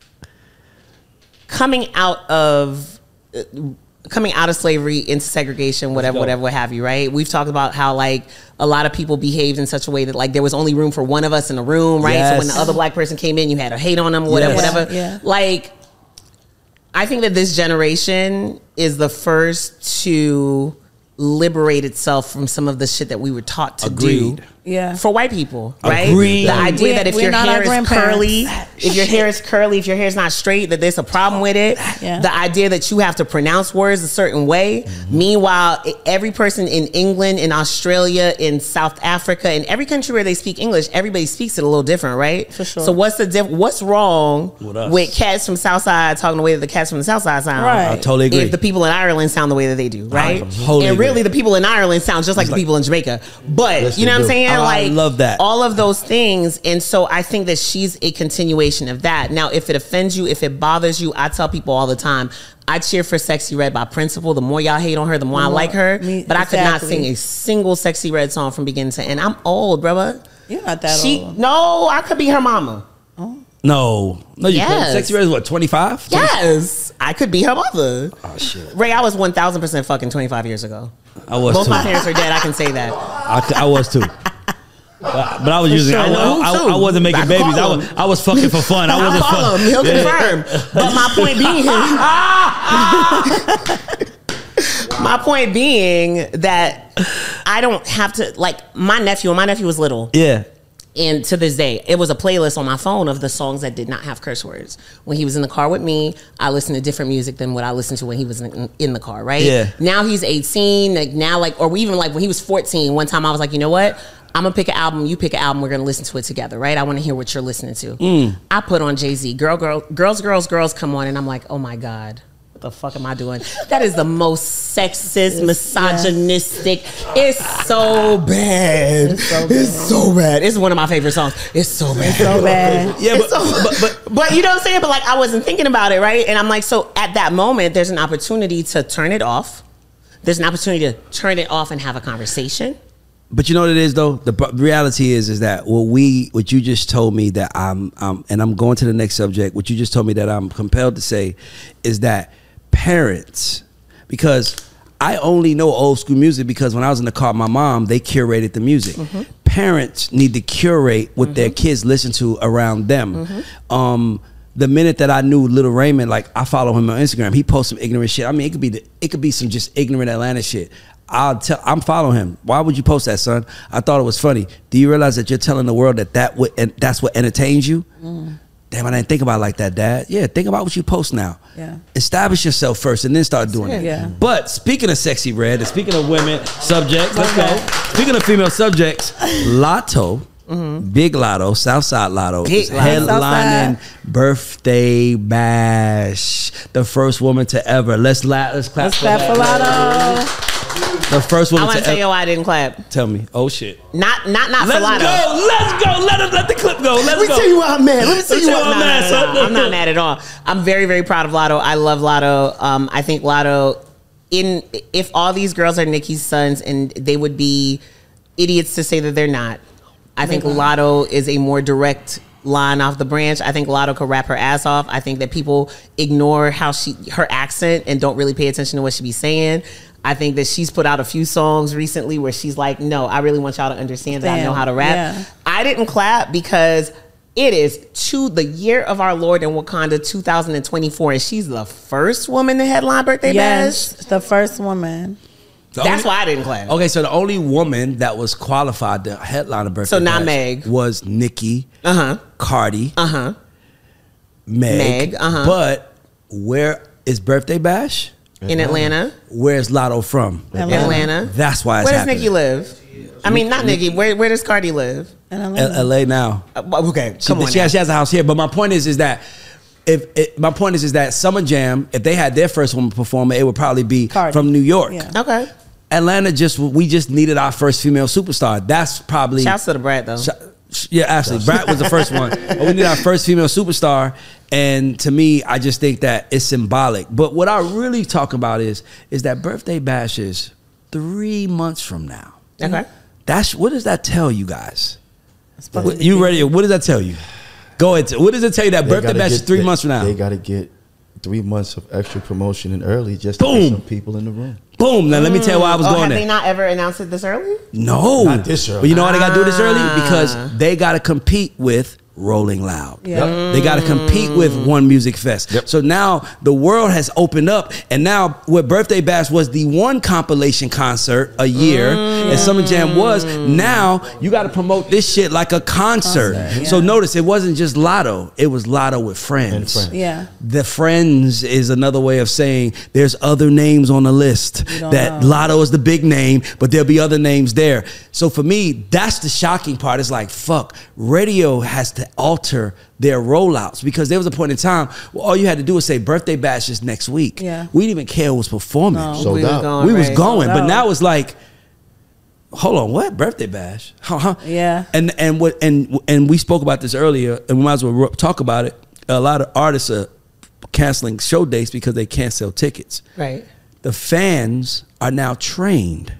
coming out of slavery into segregation, whatever, what have you, right? We've talked about how like a lot of people behaved in such a way that like there was only room for one of us in the room, right? Yes. So when the other black person came in, you had to hate on them, whatever, Yes. whatever. Yeah. Like, I think that this generation is the first to liberate itself from some of the shit that we were taught to do. Agreed. Yeah. For white people, right? Agreed. The idea that if We're your not hair our is grandparents. curly, if your hair is curly, if your hair is not straight, that there's a problem with it. Yeah. The idea that you have to pronounce words a certain way. Meanwhile, every person in England, in Australia, in South Africa, in every country where they speak English, everybody speaks it a little different, right? For sure. So what's wrong With us. with cats from Southside talking the way that the cats from the Southside sound? Right. I totally agree. If the people in Ireland sound the way that they do, right? totally and really, agree. the people in Ireland sound just like the people in Jamaica. But Yes, you know they what I'm do. saying? Oh, I Like, love that. all of those things. And so I think that she's a continuation of that. Now, if it offends you, if it bothers you, I tell people all the time, I cheer for Sexy Red by Principle. The more y'all hate on her, the more I like her. But I could not sing a single Sexy Red song from beginning to end. I'm old, brother. You're not that old. No, I could be her mama. No, you Yes. couldn't. Sexy Red is what, 25? Yes, I could be her mother. Oh shit, Ray, I was 1000% fucking 25 years ago. I was Both too. my parents are dead. I can say that. I was too. But I was using. sure. I wasn't making I babies. call him. I was fucking for fun. I I'll wasn't call fun. him. He'll confirm. But my point being that I don't have to, like, my nephew, when my nephew was little, Yeah. and to this day, it was a playlist on my phone of the songs that did not have curse words. When he was in the car with me, I listened to different music than what I listened to when he was in the car, right? Yeah. Now he's 18, like now, like, or even like when he was 14, one time I was like, you know what? I'm gonna pick an album, you pick an album, we're gonna listen to it together, right? I wanna hear what you're listening to. I put on Jay-Z, Girls come on, and I'm like, oh my God. What the fuck am I doing? That is the most sexist, misogynistic. It's so bad. It's so bad. It's one of my favorite songs. It's so bad. So bad. Yeah, But you know what I'm saying? But like, I wasn't thinking about it, right? And I'm like, so at that moment, there's an opportunity to turn it off. There's an opportunity to turn it off and have a conversation. But you know what it is though. The reality is that what you just told me that and I'm going to the next subject. What you just told me that I'm compelled to say is that parents, because I only know old school music because when I was in the car with my mom, they curated the music. Parents need to curate what their kids listen to around them. The minute that I knew Little Raymond, like I follow him on Instagram, he posts some ignorant shit. I mean, it could be some just ignorant Atlanta shit. I'm following him. Why would you post that, son? I thought it was funny. Do you realize that you're telling the world that's what entertains you? Damn, I didn't think about it like that, Dad. Yeah, think about what you post now. Yeah. Establish yourself first and then start doing it. Yeah. But speaking of Sexy Red and speaking of women subjects, let's go. Speaking of female subjects, Lotto, Big Lotto, Southside Lotto, Big is Lotto. headlining Birthday Bash. The first woman to ever. Let's clap Let's for clap for that. Lotto. The first I woman want to to tell you ever. why I didn't clap. Tell me. Oh shit. Not for Let's Lotto. go. Let's go. Let the clip go. Let's Let me go. tell you why I'm mad. Let me tell you tell why you why I'm mad, son. I'm not mad at all. I'm very, very proud of Lotto. I love Lotto. I think Lotto, if all these girls are Nicki's sons, and they would be idiots to say that they're not. I think Lotto is a more direct line off the branch. I think Lotto could rap her ass off. I think that people ignore her accent and don't really pay attention to what she be saying. I think that she's put out a few songs recently where she's like, no, I really want y'all to understand that I know how to rap. Yeah. I didn't clap because it is the year of our Lord in Wakanda 2024, and she's the first woman to headline Birthday Yes, Bash. the first woman. That's why I didn't clap. Okay, so the only woman that was qualified to headline a Birthday So not Bash Meg. was Nicki, Uh-huh. Cardi, Uh-huh. Meg. uh-huh. But where is Birthday Bash? In Atlanta. Where's Lotto from? Atlanta. That's why it's Where does happening. Nicki live? I mean, not Nicki. Where does Cardi live? And Atlanta. LA now. Okay, come on. She now. has a house here. But my point is that that Summer Jam, if they had their first woman performer, it would probably be Cardi. from New York. Yeah. Okay. Atlanta we just needed our first female superstar. That's probably Shouts to the Brat though. Yeah, absolutely. Brat was the first one. But we need our first female superstar. And to me, I just think that it's symbolic. But what I really talk about is that Birthday Bash is 3 months from now. Okay. What does that tell you guys? You ready? What does that tell you? Go ahead. What does it tell you that Birthday Bash is 3 months from now? They got to get 3 months of extra promotion and early just to Boom. get some people in the room. Boom. Now let me tell you why I was going Have there. they not ever announced it this early? No. Not this early. But you know why they got to do this early? Because they got to compete with Rolling Loud. Yeah. They got to compete with One Music Fest. Yep. So now the world has opened up, and now what Birthday Bash was the one compilation concert a year, and Summer Jam was. Now you got to promote this shit like a concert. Yeah. So notice it wasn't just Lotto; it was Lotto with friends. And friends. Yeah. The friends is another way of saying there's other names on the list. don't That know. Lotto is the big name, but there'll be other names there. So for me, that's the shocking part. It's like, fuck, radio has to alter their rollouts, because there was a point in time where all you had to do was say Birthday Bash is next week. Yeah. We didn't even care who was performing. No. Sold We was out. going, We was right. going, Sold but out. now it's like, hold on, what? Birthday Bash? Huh? Yeah. And we spoke about this earlier, and we might as well talk about it. A lot of artists are canceling show dates because they can't sell tickets. Right. The fans are now trained.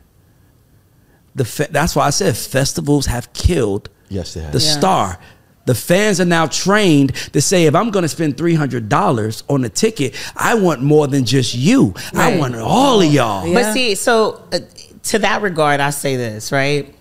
That's why I said festivals have killed Yes, they have. the Yeah. star. The fans are now trained to say, if I'm going to spend $300 on a ticket, I want more than just you. I Right. want all of y'all. Yeah. But see, so to that regard, I say this, right?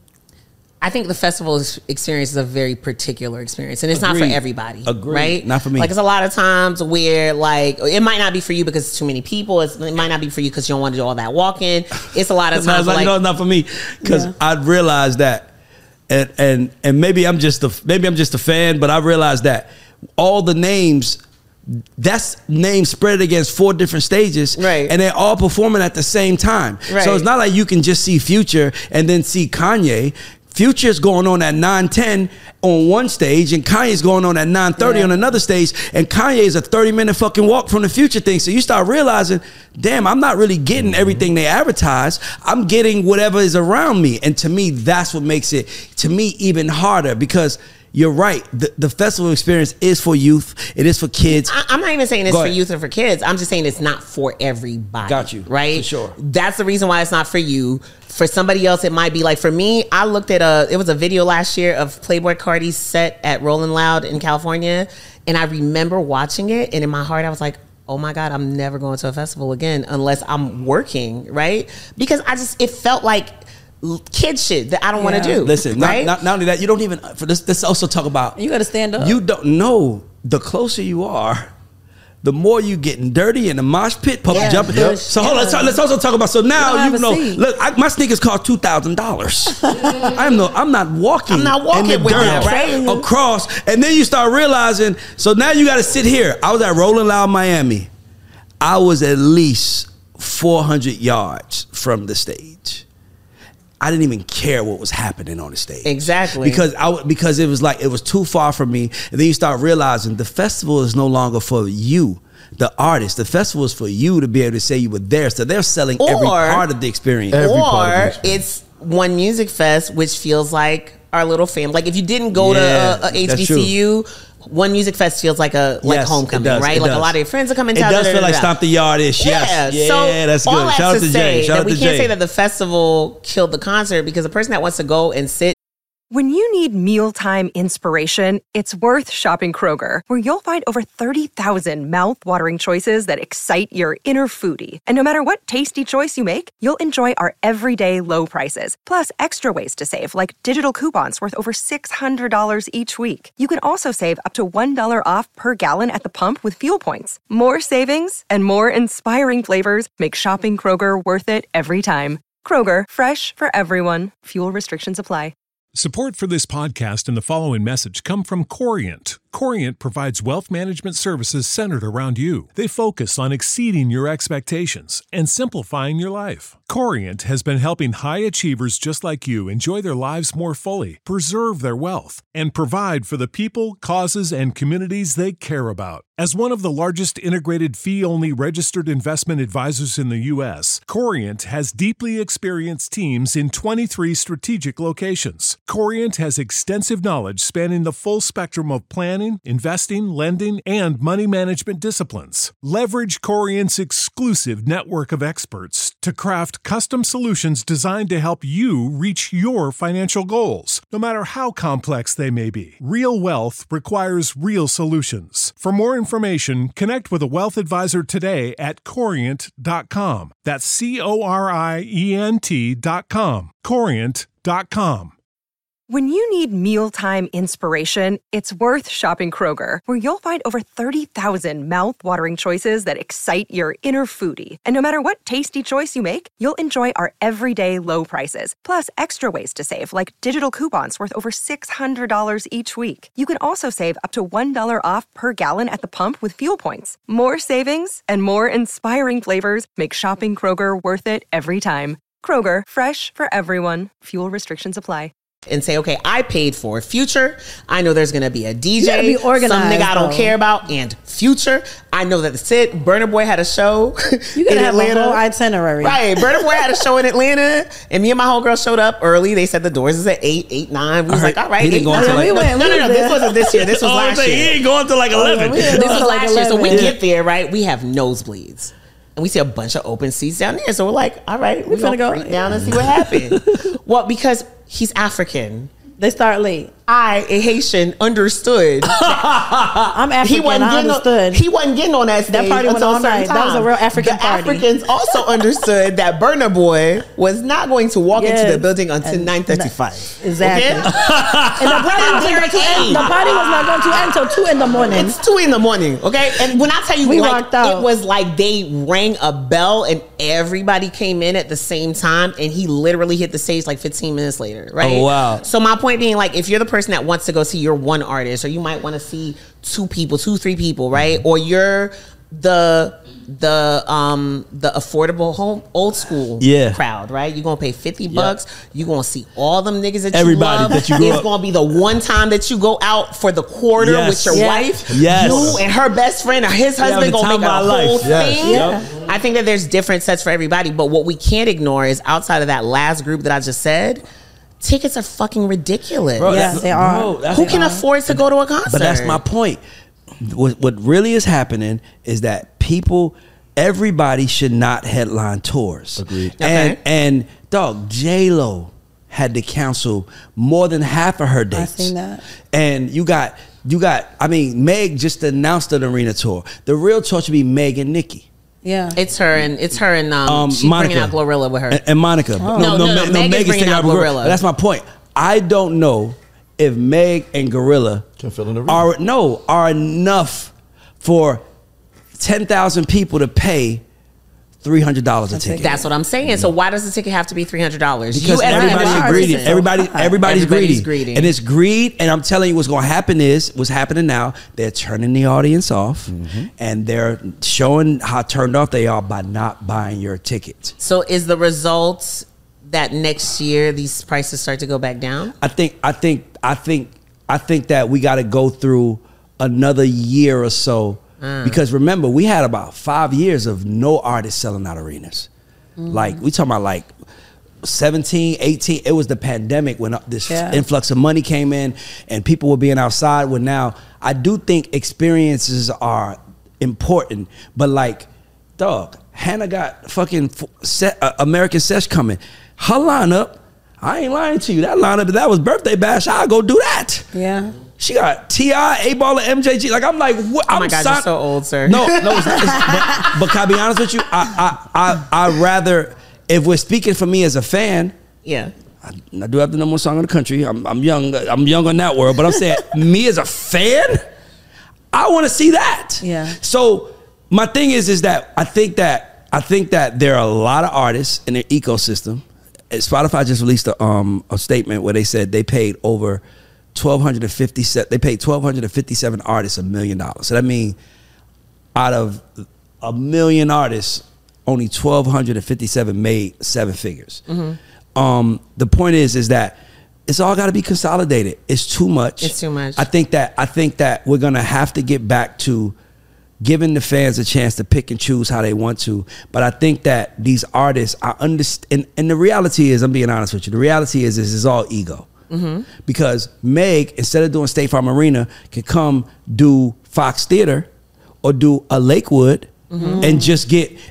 I think the festival experience is a very particular experience, and it's not Agreed. for everybody. Agreed. Right? Not for me. Like, it's a lot of times where, like, it might not be for you because it's too many people. It might not be for you because you don't want to do all that walking. It's a lot of No, times it's like, like, no, it's not for me, because Yeah. I realized that, and maybe I'm just a fan, but I realized that all the names, that's names spread against 4 different stages, Right. and they're all performing at the same time. Right. So it's not like you can just see Future and then see Kanye. Future's going on at 9:10 on one stage, and Kanye's going on at 9:30 Yeah. on another stage, and Kanye is a 30-minute fucking walk from the Future thing. So you start realizing, damn, I'm not really getting everything they advertise. I'm getting whatever is around me. And to me, that's what makes it, to me, even harder, because you're right. The festival experience is for youth. It is for kids. I'm not even saying it's Go for ahead. youth or for kids. I'm just saying it's not for everybody. Got you. Right? For sure. That's the reason why it's not for you. For somebody else, it might be. Like, for me, I looked at it was a video last year of Playboy Cardi's set at Rolling Loud in California. And I remember watching it. And in my heart, I was like, oh my God, I'm never going to a festival again unless I'm working. Right? Because it felt like kid shit that I don't want to Yeah. do. Listen, right? not only that, you don't even, for this, let's also talk about, You got to stand up. you don't know, the closer you are, the more you getting dirty in the mosh pit, puppy Yeah. jumping. Yep. So hold on, let's also talk about. So You don't now have you a know. seat. Look, my sneakers cost $2,000. I'm not walking. I'm not walking in the with dirt them, right? across. And then you start realizing. So now you got to sit here. I was at Rolling Loud, Miami. I was at least 400 yards from the stage. I didn't even care what was happening on the stage. Exactly. Because it was like, it was too far from me. And then you start realizing the festival is no longer for you, the artist. The festival is for you to be able to say you were there. So they're selling every Or- part of the experience. Every part of Or the experience. it's One Music Fest, which feels like our little family. Like, if you didn't go Yeah, to a that's HBCU, One Music Fest feels like Yes, homecoming, it does, right? it Like, does. a lot of your friends are coming It down. does feel like Stomp the Yard-ish. Yeah, Yes. Yeah, so that's good. all that Shout out to say Jay. Shout that out we to can't Jay. say that the festival killed the concert, because the person that wants to go and sit. When you need mealtime inspiration, it's worth shopping Kroger, where you'll find over 30,000 mouth-watering choices that excite your inner foodie. And no matter what tasty choice you make, you'll enjoy our everyday low prices, plus extra ways to save, like digital coupons worth over $600 each week. You can also save up to $1 off per gallon at the pump with fuel points. More savings and more inspiring flavors make shopping Kroger worth it every time. Kroger, fresh for everyone. Fuel restrictions apply. Support for this podcast and the following message come from Corient. Corient provides wealth management services centered around you. They focus on exceeding your expectations and simplifying your life. Corient has been helping high achievers just like you enjoy their lives more fully, preserve their wealth, and provide for the people, causes, and communities they care about. As one of the largest integrated fee-only registered investment advisors in the U.S., Corient has deeply experienced teams in 23 strategic locations. Corient has extensive knowledge spanning the full spectrum of planning, investing, lending, and money management disciplines. Leverage Corient's exclusive network of experts to craft custom solutions designed to help you reach your financial goals, no matter how complex they may be. Real wealth requires real solutions. For more information, connect with a wealth advisor today at Corient.com. That's Corient.com. Corient.com. When you need mealtime inspiration, it's worth shopping Kroger, where you'll find over 30,000 mouth-watering choices that excite your inner foodie. And no matter what tasty choice you make, you'll enjoy our everyday low prices, plus extra ways to save, like digital coupons worth over $600 each week. You can also save up to $1 off per gallon at the pump with fuel points. More savings and more inspiring flavors make shopping Kroger worth it every time. Kroger, fresh for everyone. Fuel restrictions apply. And say, okay, I paid for Future. I know there's gonna be a DJ, You gotta be organized, some nigga I don't though. care about, and Future. I know that that's it. Burna Boy had a show. You gotta in have Atlanta. a whole itinerary. Right, Burna Boy had a show in Atlanta, and me and my homegirl showed up early. They said the doors is at 8, 9. We was like, all right, He didn't 8, go 9. until like- We went- No, we was this there. wasn't this year. This was last year. He ain't going to like 11. we didn't This go was till like last year. So we 11. get there, right? We have nosebleeds. And we see a bunch of open seats down there. So we're like, all right, we're finna going to go. break down and see what happened. Well, because he's African. They start late. I, a Haitian, understood. I'm African. I understood. He wasn't getting on that stage. That party went until all a certain night. That was a time. real African the party. Africans also understood that Burna Boy was not going to walk into the Yes. building until And 9:35. Exactly. Okay? And the party was They're not going to end. eight. The party was not going to end until 2 in the morning. It's 2 a.m, okay? And when I tell you, We like, rocked out. it was like they rang a bell and everybody came in at the same time, and he literally hit the stage like 15 minutes later, right? Oh, wow. So my point being, like, if you're the person that wants to go see your one artist, or you might want to see 2 people, 3 people, right? Or you're the affordable home old school crowd, right? You're gonna pay $50. You're gonna see all them niggas that Everybody you love. that you grew it's up- gonna be the one time that you go out for the quarter Yes. with your Yeah. wife. Yes. You and her best friend or his Yeah, husband the gonna time make of a my whole life. Yes. thing. Yeah. I think that there's different sets for everybody, but what we can't ignore is outside of that last group that I just said, tickets are fucking ridiculous. Bro, Yeah, that's- they are. bro, that's- Who can afford to go to a concert? But that's my point. What really is happening is that everybody should not headline tours. Agreed. Okay. And dog, J-Lo had to cancel more than half of her dates. seen that. And you got. I mean, Meg just announced an arena tour. The real tour should be Meg and Nicki. Yeah. It's her and she's bringing out Glorilla with her. And Monica. No, Meg is bringing out Glorilla. That's my point. I don't know if Meg and Gorilla Can fill an arena. are enough for 10,000 people to pay $300 a ticket. That's what I'm saying. So why does the ticket have to be $300? Because everybody's greedy. Everybody's greedy. And it's greed. And I'm telling you, what's going to happen is what's happening now. They're turning the audience off, and they're showing how turned off they are by not buying your tickets. So is the result that next year these prices start to go back down? I think that we got to go through another year or so. Because remember, we had about 5 years of no artists selling out arenas. Like, we talking about like 17, 18. It was the pandemic when this influx of money came in and people were being outside. Well, now, I do think experiences are important. But like, dog, Hannah got fucking American Sesh coming. Her lineup, I ain't lying to you. That lineup, if that was Birthday Bash, I'll go do that. Yeah. She got T.I., A-Ball, and MJG. Like, I'm like, what? Oh my God, you're so old, sir. No, it's not. But can I be honest with you? I rather, if we're speaking for me as a fan, yeah, I do have the number one song in the country. I'm young on that world. But I'm saying, me as a fan, I want to see that. Yeah. So my thing is that I think that there are a lot of artists in their ecosystem. Spotify just released a statement where they said they paid over 1,257. They paid 1,257 artists $1 million. So that means out of 1 million artists, only 1,257 made 7 figures. The point is that it's all got to be consolidated. It's too much. It's too much. I think that we're gonna have to get back to giving the fans a chance to pick and choose how they want to. But I think that these artists, I understand, and the reality is, I'm being honest with you, the reality is this is all ego. Because Meg, instead of doing State Farm Arena, can come do Fox Theater or do a Lakewood and just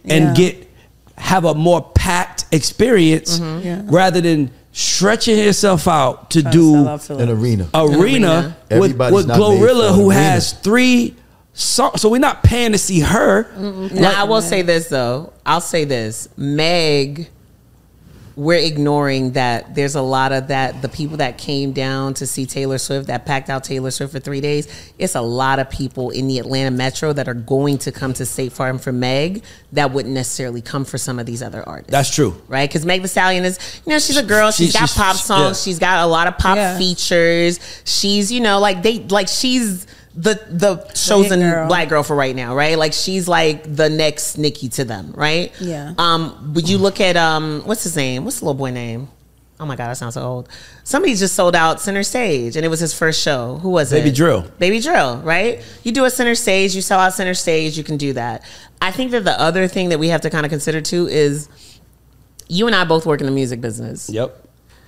have a more packed experience rather than stretching herself out to do An arena. with Everybody's not made Glorilla, for who an arena. has 3 songs. So we're not paying to see her. Now, I will say this, though. I'll say this. Meg we're ignoring that there's a lot of that. The people that came down to see Taylor Swift, that packed out Taylor Swift for 3 days, it's a lot of people in the Atlanta metro that are going to come to State Farm for Meg that wouldn't necessarily come for some of these other artists. That's true. Right? Because Meg Thee Stallion is, she's a girl. She's got pop songs. She's got a lot of pop features. She's, she's the chosen black girl for right now, right? Like she's like the next Nicki to them, right? Yeah. Would you look at what's his name? What's the little boy name? Oh my God, I sound so old. Somebody just sold out Center Stage, and it was his first show. Who was it? Baby Drill, right? You do a Center Stage, you sell out Center Stage, you can do that. I think that the other thing that we have to kind of consider too is you and I both work in the music business. Yep.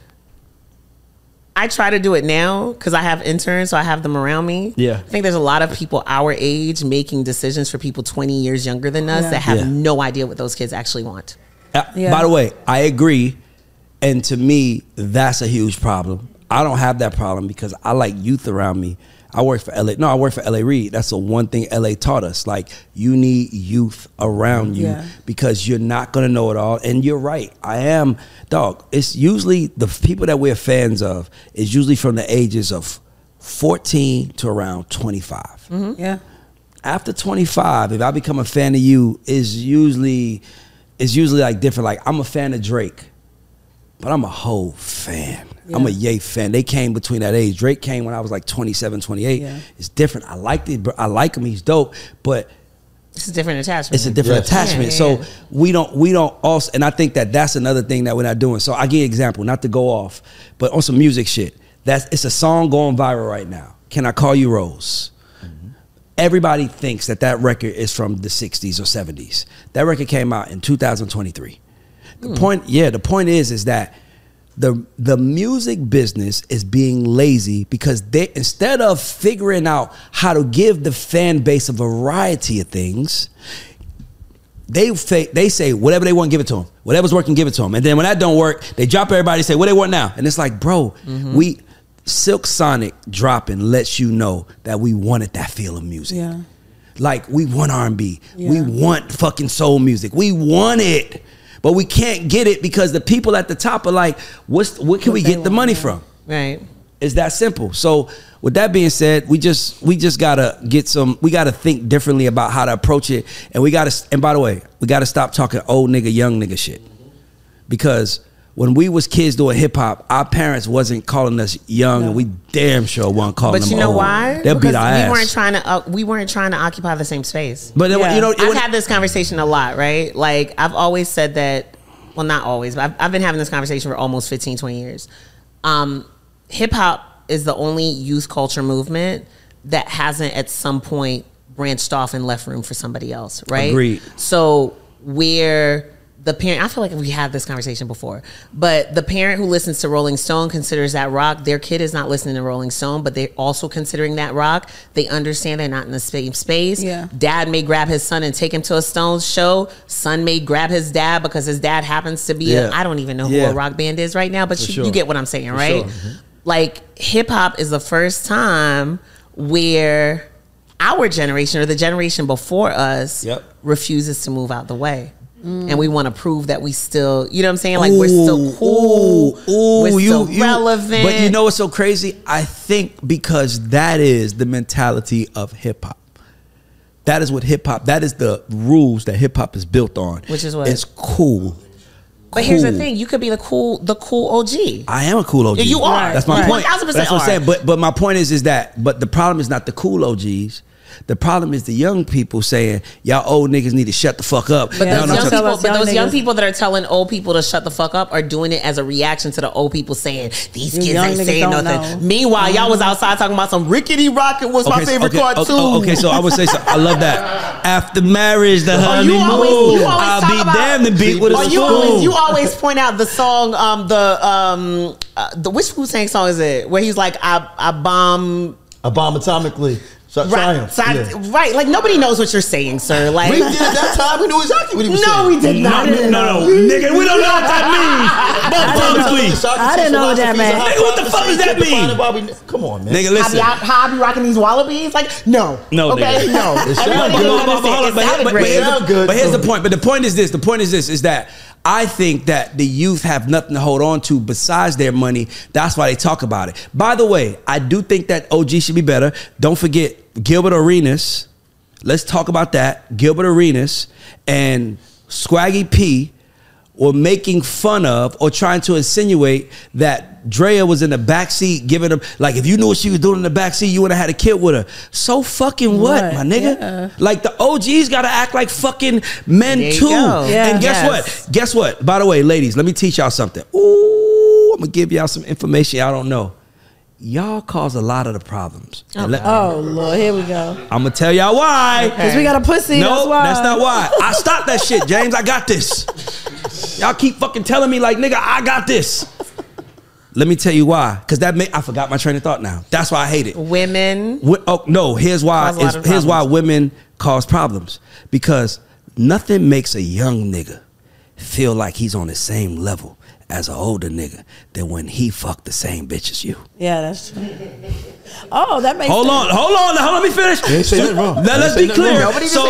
I try to do it now because I have interns, so I have them around me. Yeah. I think there's a lot of people our age making decisions for people 20 years younger than us that have no idea what those kids actually want. By the way, I agree. And to me, that's a huge problem. I don't have that problem because I like youth around me. I work for LA Reid. That's the one thing LA taught us. Like, you need youth around you because you're not going to know it all. And you're right. It's usually the people that we're fans of is usually from the ages of 14 to around 25. Mm-hmm. Yeah. After 25, if I become a fan of you, is usually like different. Like, I'm a fan of Drake, but I'm a whole fan. Yeah. I'm a Ye fan. They came between that age. Drake came when I was like 27, 28. Yeah. It's different. I liked it. I like him. He's dope. But it's a different attachment. It's a different attachment. So we don't also, and I think that's another thing that we're not doing. So I give you an example, not to go off, but on some music shit. It's a song going viral right now. Can I Call You Rose? Mm-hmm. Everybody thinks that record is from the 60s or 70s. That record came out in 2023. The point is that the music business is being lazy because they, instead of figuring out how to give the fan base a variety of things, they say whatever they want, give it to them. Whatever's working, give it to them. And then when that don't work, they drop everybody and say, what they want now? And it's like, bro, Silk Sonic dropping lets you know that we wanted that feel of music. Yeah. Like, we want R&B. Yeah. We want fucking soul music. We want it. But we can't get it because the people at the top are like, what can we get the money from? Right. It's that simple. So with that being said, we just gotta we gotta think differently about how to approach it. And by the way, we gotta stop talking old nigga, young nigga shit. Because when we was kids doing hip hop, our parents wasn't calling us young, and we damn sure weren't calling them old. But you know why? They'll beat our ass. We weren't trying to occupy the same space. But I've had this conversation a lot, right? Like, I've always said that. Well, not always, but I've been having this conversation for almost 15, 20 years. Hip hop is the only youth culture movement that hasn't at some point branched off and left room for somebody else, right? Agreed. So where the parent, I feel like we had this conversation before, but the parent who listens to Rolling Stone considers that rock. Their kid is not listening to Rolling Stone, but they're also considering that rock. They understand they're not in the same space. Yeah. Dad may grab his son and take him to a Stones show. Son may grab his dad because his dad happens to be I don't even know who a rock band is right now, but you get what I'm saying, right? Sure. Mm-hmm. Like, hip hop is the first time where our generation or the generation before us refuses to move out the way. And we want to prove that we still, you know what I'm saying? Like, we're still cool. We're still relevant. But you know what's so crazy? I think because that is the mentality of hip hop. That is what hip hop, that is the rules that hip hop is built on. Which is what? It's cool. But here's the thing: you could be the cool OG. I am a cool OG. You are. That's my point. 1,000% That's what I'm saying. But my point is that. But the problem is not the cool OGs. The problem is the young people saying, y'all old niggas need to shut the fuck up. But those young people that are telling old people to shut the fuck up are doing it as a reaction to the old people saying, these kids ain't saying nothing. Know. Meanwhile, y'all was outside talking about some Rickety Rocket was my favorite cartoon. Okay, so I would say something. I love that. After marriage, the honeymoon, I'll be damned to beat with a spoon. You always point out the song, the which Wu-Tang song is it? Where he's like, I bomb atomically. Right, like, nobody knows what you're saying, sir. Like, we did at that time. We knew exactly what he was saying. No, we did not. No, nigga, we don't know what that means. I didn't know what that meant. Nigga, what the fuck does that mean? Come on, man. Nigga, listen. How I be rocking these wallabies? Like, no. Okay, nigga. No. But here's the point. But the point is this. Is that I think that the youth have nothing to hold on to besides their money. That's why they talk about it. By the way, I do think that OG should be better. Don't forget Gilbert Arenas. Let's talk about that. Gilbert Arenas and Swaggy P were making fun of or trying to insinuate that Drea was in the backseat giving them, like, if you knew what she was doing in the backseat, you would have had a kid with her. So fucking what, my nigga? Yeah. Like, the OGs got to act like fucking men too. Yeah. And guess what? By the way, ladies, let me teach y'all something. Ooh, I'm going to give y'all some information y'all don't know. Y'all cause a lot of the problems. Oh, Lord, here we go. I'm going to tell y'all why. Because we got a pussy, no, that's not why. I stopped that shit, James. I got this. Y'all keep fucking telling me like, nigga, I got this. Let me tell you why. Because I forgot my train of thought now. That's why I hate it. Women. Oh, no, here's why women cause problems. Because nothing makes a young nigga feel like he's on the same level as an older nigga than when he fucked the same bitch as you. Yeah, that's true. Oh, that makes Hold on, let me finish. You ain't say nothing wrong. Let's be clear.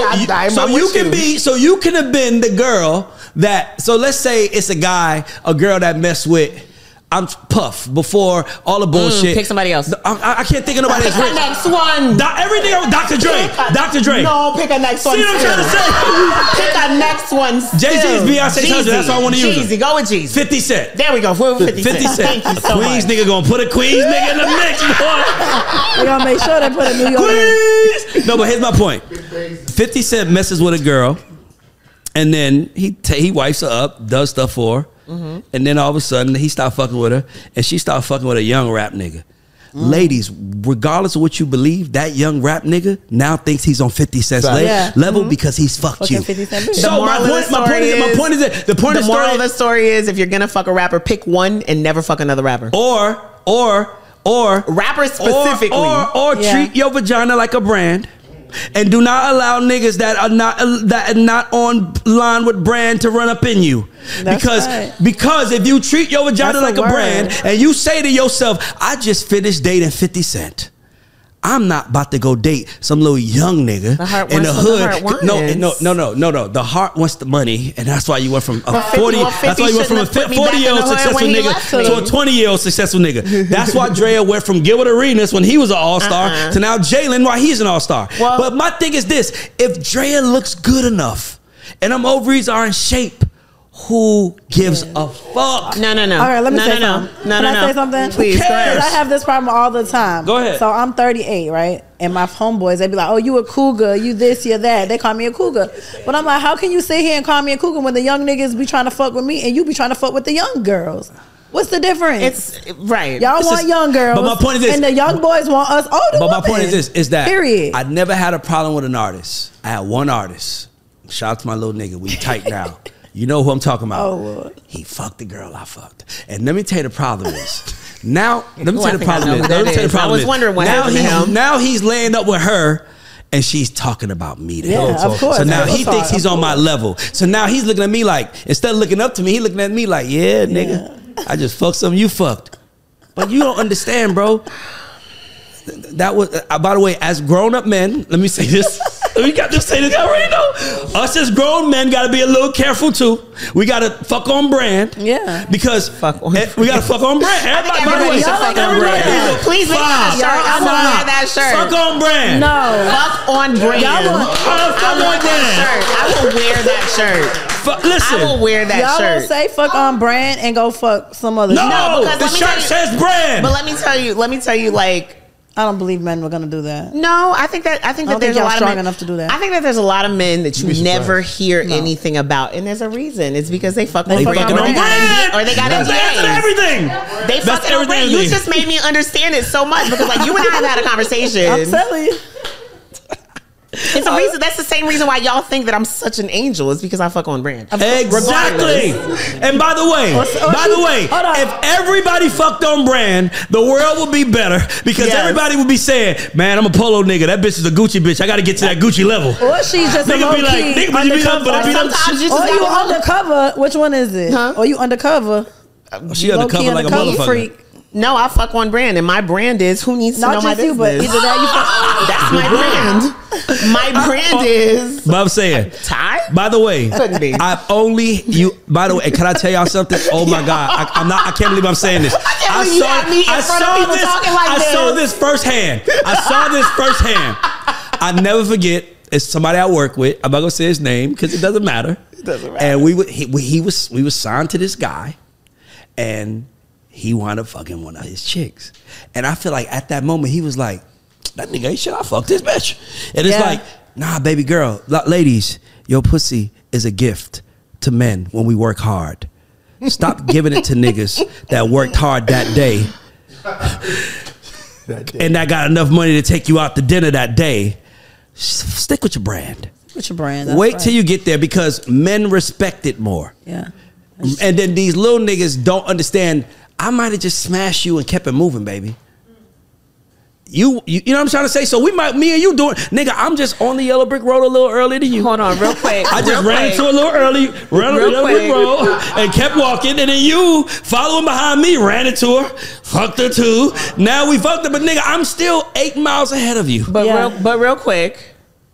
So you can have been the girl that, so let's say it's a girl that messed with I'm Puff before all the bullshit. Pick somebody else. I can't think of nobody else. Pick the next one. Everything else, Dr. Dre. Dr. Dre. No, pick a next one. See what I'm trying to say? Pick a next one. Jay-Z's Beyonce's husband. That's why I want to use him. Jeezy. Go with Jeezy. 50 Cent. There we go. 50 Cent. Thank you so Queens much. nigga gonna put a Queens nigga in the mix, boy. We're going to make sure they put a New York Queens. No, but here's my point. 50 Cent messes with a girl, and then he wipes her up, does stuff for her. Mm-hmm. And then all of a sudden he stopped fucking with her and she started fucking with a young rap nigga. Ladies, regardless of what you believe, that young rap nigga now thinks he's on 50 Cent's level because he's fucked you. So my point is that the moral of the story is, if you're gonna fuck a rapper, pick one and never fuck another rapper. Or rappers specifically. Or treat your vagina like a brand. And do not allow niggas that are not on line with brand to run up in you. Because if you treat your vagina like a brand and you say to yourself, I just finished dating 50 Cent, I'm not about to go date some little young nigga in the hood. No. The heart wants the money, and that's why you went from a 40. That's why you went from a 40-year-old successful nigga to a 20-year-old successful nigga. That's why Drea went from Gilbert Arenas when he was an all-star to now Jalen why he's an all-star. But my thing is this: if Drea looks good enough and them ovaries are in shape, who gives a fuck? No. All right, let me say something. Can I say something? Please, because I have this problem all the time. Go ahead. So I'm 38, right? And my homeboys, they be like, oh, you a cougar, you this, you that. They call me a cougar. But I'm like, how can you sit here and call me a cougar when the young niggas be trying to fuck with me and you be trying to fuck with the young girls? What's the difference? It's right. Y'all want young girls. But my point is this. And the young boys want us older But my point is this, is that period. I never had a problem with an artist. I had one artist. Shout out to my little nigga. We tight now. You know who I'm talking about. Oh, Lord. He fucked the girl I fucked. And let me tell you the problem is. Now, let me tell you the problem is. I was wondering what happened to him. Now he's laying up with her and she's talking about me to him. Yeah, of course. So now he thinks he's on my level. So now he's looking at me like, instead of looking up to me, he looking at me like, yeah, nigga, I just fucked something you fucked. But you don't understand, bro. That was, by the way, as grown-up men, let me say this. We got to say this. I already know. Us as grown men got to be a little careful too. We got to fuck on brand. Yeah. Because we got to fuck on brand. Everybody should fuck on brand. Please make that shirt. I will wear that shirt. Fuck on brand. No. Fuck on brand. Fuck on brand. I will wear that shirt. Listen. I will wear that y'all shirt. Y'all say fuck on brand and go fuck some other shit. No, the shirt says brand. But let me tell you, like, I don't believe men were gonna do that. No, I think that there's a lot of men enough to do that. I think that there's a lot of men that you never hear anything about, and there's a reason. It's because they fucking on brand, or they got NDAs. Everything. They fucking on brand. You just made me understand it so much because, like, you and I have had a conversation. I'm telling you. It's a reason. That's the same reason why y'all think that I'm such an angel. Is because I fuck on brand. Exactly. And by the way, if everybody fucked on brand, the world would be better because everybody would be saying, "Man, I'm a polo nigga. That bitch is a Gucci bitch. I got to get to that Gucci level." Or she's just nigga be like, sometimes you just undercover. Which one is it? Huh? Or you undercover? She undercover like a motherfucker. Freak. No, I fuck on brand, and my brand is who needs to know my business. But either that That's my brand. My brand is. But I'm saying, Ty? by the way, Couldn't be. By the way, can I tell y'all something? Oh my God, I can't believe I'm saying this. I saw this firsthand. I never forget. It's somebody I work with. I'm not gonna say his name because it doesn't matter. It doesn't matter. And we was signed to this guy, and he wound up fucking one of his chicks. And I feel like at that moment he was like, "That nigga ain't shit. I fucked this bitch." And it's like, nah, baby girl, ladies, your pussy is a gift to men when we work hard. Stop giving it to niggas that worked hard that day. And that got enough money to take you out to dinner that day. Stick with your brand. With your brand. Wait till you get there because men respect it more. Yeah. And then these little niggas don't understand. I might have just smashed you and kept it moving, baby. You know what I'm trying to say? So me and you doing, nigga, I'm just on the yellow brick road a little earlier than you. Hold on, real quick. I just ran into a little early, ran on the yellow brick road and kept walking. And then you, following behind me, ran into her, fucked her too. Now we fucked her, but nigga, I'm still 8 miles ahead of you. But real quick.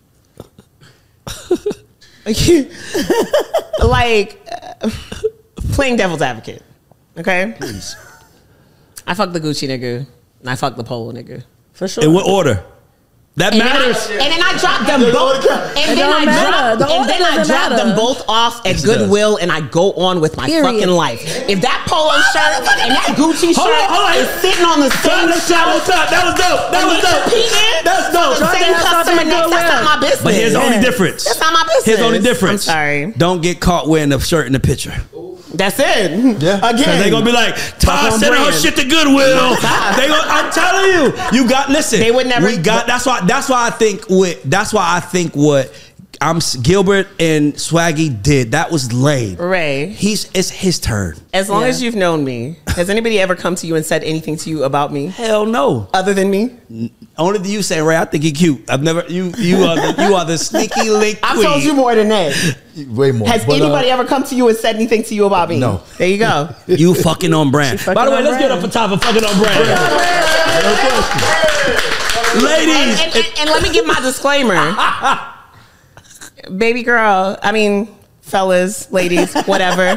Like, playing devil's advocate. Okay? Please. I fucked the Gucci nigga and I fucked the Polo nigga. For sure. In what order? That matters. And then I dropped them both. And then I dropped them both off at Goodwill, and I go on with my fucking life. If that Polo shirt and that Gucci shirt is sitting on the same shelf, that was dope. That's dope. Same customer next, that's not my business. But here's the only difference. That's not my business. Here's the only difference. I'm sorry. Don't get caught wearing the shirt in the picture. That's it. Yeah. Again, they gonna be like, Ty sending her shit to Goodwill. I'm telling you, you got. Listen, they would never. We got. That's why I think what Gilbert and Swaggy did, that was lame. Ray, it's his turn. As long as you've known me, has anybody ever come to you and said anything to you about me? Hell no. Other than me? Only you say, Ray, I think you're cute. I've never. You are the sneaky link queen. I've told you more than that. Way more. Has anybody ever come to you and said anything to you about me? No. There you go. You fucking on brand. By the way, let's get up for top of fucking on brand. No question. Ladies. And let me give my disclaimer. Baby girl, fellas, ladies, whatever.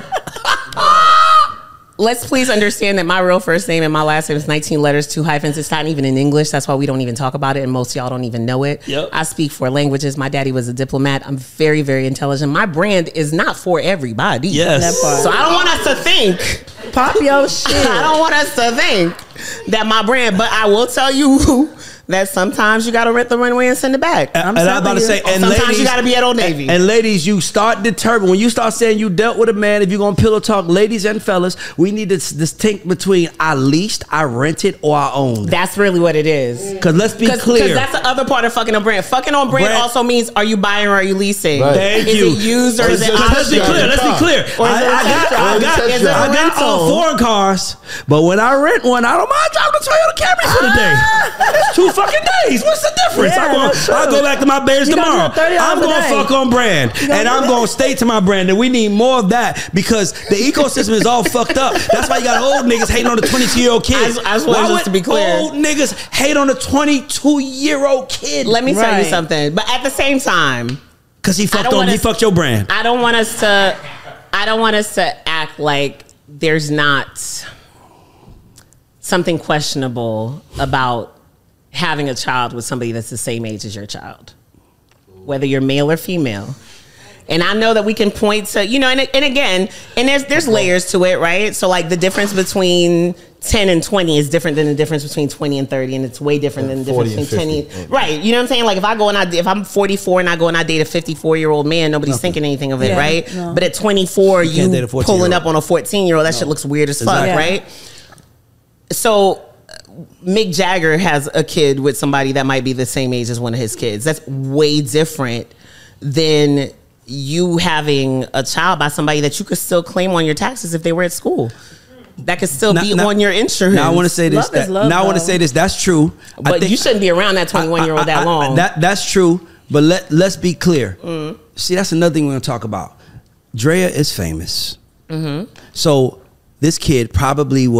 Let's please understand that my real first name and my last name is 19 letters, 2 hyphens. It's not even in English. That's why we don't even talk about it, and most of y'all don't even know it. Yep. I speak 4 languages. My daddy was a diplomat. I'm very, very intelligent. My brand is not for everybody. Yes. So I don't want us to think. Pop your shit. I don't want us to think that my brand, but I will tell you that sometimes you got to rent the runway and send it back. And I'm about to say, and sometimes ladies, you got to be at Old Navy. And ladies, you start determining when you start saying you dealt with a man. If you're gonna pillow talk, ladies and fellas, we need to distinct between I leased, I rented, or I owned. That's really what it is. Because let's be clear. Because that's the other part of fucking on brand. Fucking on brand also means, are you buying or are you leasing? Right. Thank is you. It used or is it Let's be clear. Let's be clear. I got all foreign cars, but when I rent one, I don't mind driving a Toyota Camry for the day. It's 2 fucking days. What's the difference? Yeah, I'll go back to my bears tomorrow. I'm going to fuck on brand. And I'm going to stay to my brand. And we need more of that because the ecosystem is all fucked up. That's why you got old niggas hating on the 22-year-old kids. I just want to be clear. Old niggas hate on the 22-year-old kid? Let me tell you something. But at the same time, because he fucked your brand. I don't want us to act like there's not something questionable about having a child with somebody that's the same age as your child, whether you're male or female. And I know that we can point to, and again, and there's layers to it, right? So like the difference between 10 and 20 is different than the difference between 20 and 30, and it's way different than the difference between 10 and right. You know what I'm saying? Like if I'm 44 and I go and I date a 54-year-old man, nobody's thinking anything of it, right? No. But at 24, you pulling up on a 14-year-old, that shit looks weird as fuck, right? So Mick Jagger has a kid with somebody that might be the same age as one of his kids. That's way different than you having a child by somebody that you could still claim on your taxes if they were at school. That could still be on your insurance. Now I want to say this. I want to say this. That's true. But you shouldn't be around that 21-year-old that long. That's true. But let's be clear. See, that's another thing we're going to talk about. Drea is famous. So this kid probably was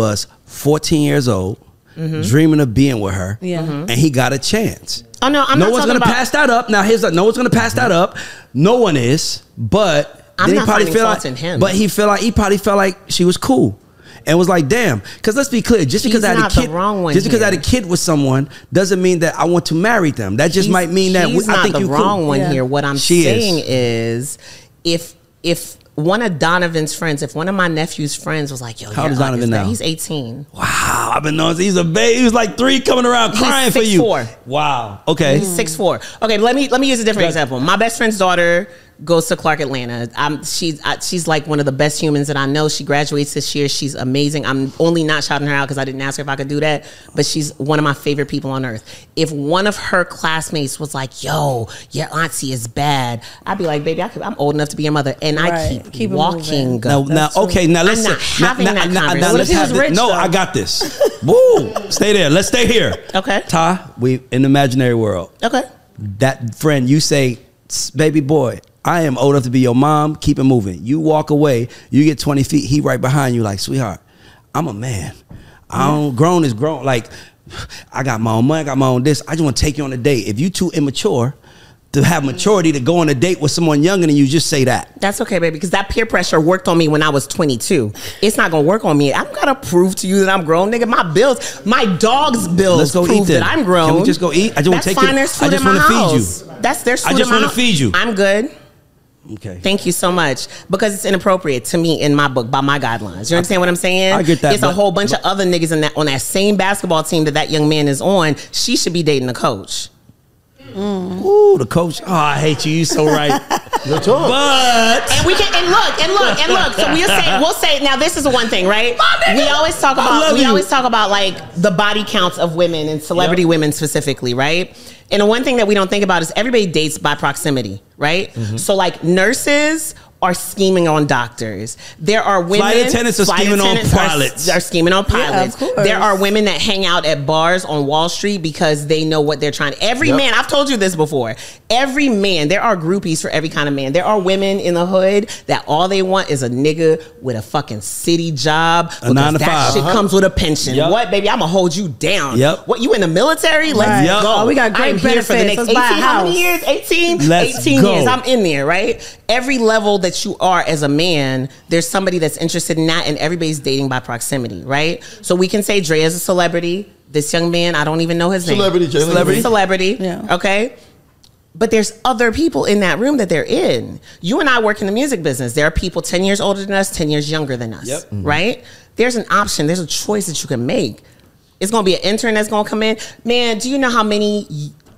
14 years old, dreaming of being with her, Yeah. and he got a chance. Oh no, I'm no not one's talking gonna about. pass that up. Now no one's gonna pass that up. No one is, but I'm then not he probably finding feel fault like, in him. but he probably felt like she was cool. And was like, damn, because let's be clear, just because He's I had a not the kid, wrong one just because I had a here. kid with someone doesn't mean that I want to marry them. That just might mean that he's I not think the you're wrong cool. one Yeah. here. What I'm She saying is, if one of Donovan's friends, if one of my nephew's friends was like, "Yo, How your old is aunt Donovan bad," now? He's 18. Wow, I've been knowing he's a baby. He was like 3 coming around He's crying for you. 6'4". Wow. Okay. He's 6'4". Okay, let me use a different example. My best friend's daughter goes to Clark Atlanta. She's like one of the best humans that I know. She graduates this year. She's amazing. I'm only not shouting her out because I didn't ask her if I could do that, but she's one of my favorite people on earth. If one of her classmates was like, "Yo, your auntie is bad," I'd be like, "Baby, I'm old enough to be your mother," and I Right. keep it walking. moving. Now, okay. Now let's I'm not say, having that conversation. now What let's if he have was this. rich, No, though? I got this. Woo! Stay there. Let's stay here. Okay. Ty, we in the imaginary world. Okay. That friend, you say, "Baby boy, I am old enough to be your mom. Keep it moving." You walk away. You get 20 feet. He right behind you, like, "Sweetheart, I'm a man. Grown is grown. Like, I got my own money. I got my own this. I just want to take you on a date. If you too immature to have maturity to go on a date with someone younger than you, just say that." That's okay, baby, because that peer pressure worked on me when I was 22. It's not gonna work on me. I'm gonna prove to you that I'm grown, nigga. My dog's bills Let's go prove eat then. that I'm grown. Can we just go eat? I just want to That's take fine. you. There's food I just in my want to feed house. you. There's food I just in my want to house. feed you. I'm good. Okay. Thank you so much. Because it's inappropriate to me in my book by my guidelines. You understand what I'm saying? I get that, It's a but- whole bunch of other niggas on that same basketball team that young man is on. She should be dating the coach. Ooh, the coach. Oh, I hate you. You so right. Good talk. But And we can and look. So we'll say now this is the one thing, right? We always talk about like the body counts of women and celebrity women specifically, right? And the one thing that we don't think about is everybody dates by proximity, right? So like nurses are scheming on doctors. There are women. Flight attendants are scheming on pilots. Are scheming on pilots. of course. There are women that hang out at bars on Wall Street because they know what they're trying. Every man, I've told you this before. Every man, there are groupies for every kind of man. There are women in the hood that all they want is a nigga with a fucking city job. A 9 to 5. That shit comes with a pension. Yep. What, baby? I'm gonna hold you down. Yep. What, you in the military? Let's Right. Yep. go. Oh, we got great I'm here for the benefits. next Let's buy a 18. How many house. years? 18? Let's 18 go. years. I'm in there, right? Every level that you are as a man, there's somebody that's interested in that, and everybody's dating by proximity, right? So we can say Dre is a celebrity. This young man, I don't even know his Celebrity, name. Jalen Green. Celebrity. Yeah. Okay. But there's other people in that room that they're in. You and I work in the music business. There are people 10 years older than us, 10 years younger than us, Yep. right? There's an option. There's a choice that you can make. It's going to be an intern that's going to come in. Man, do you know how many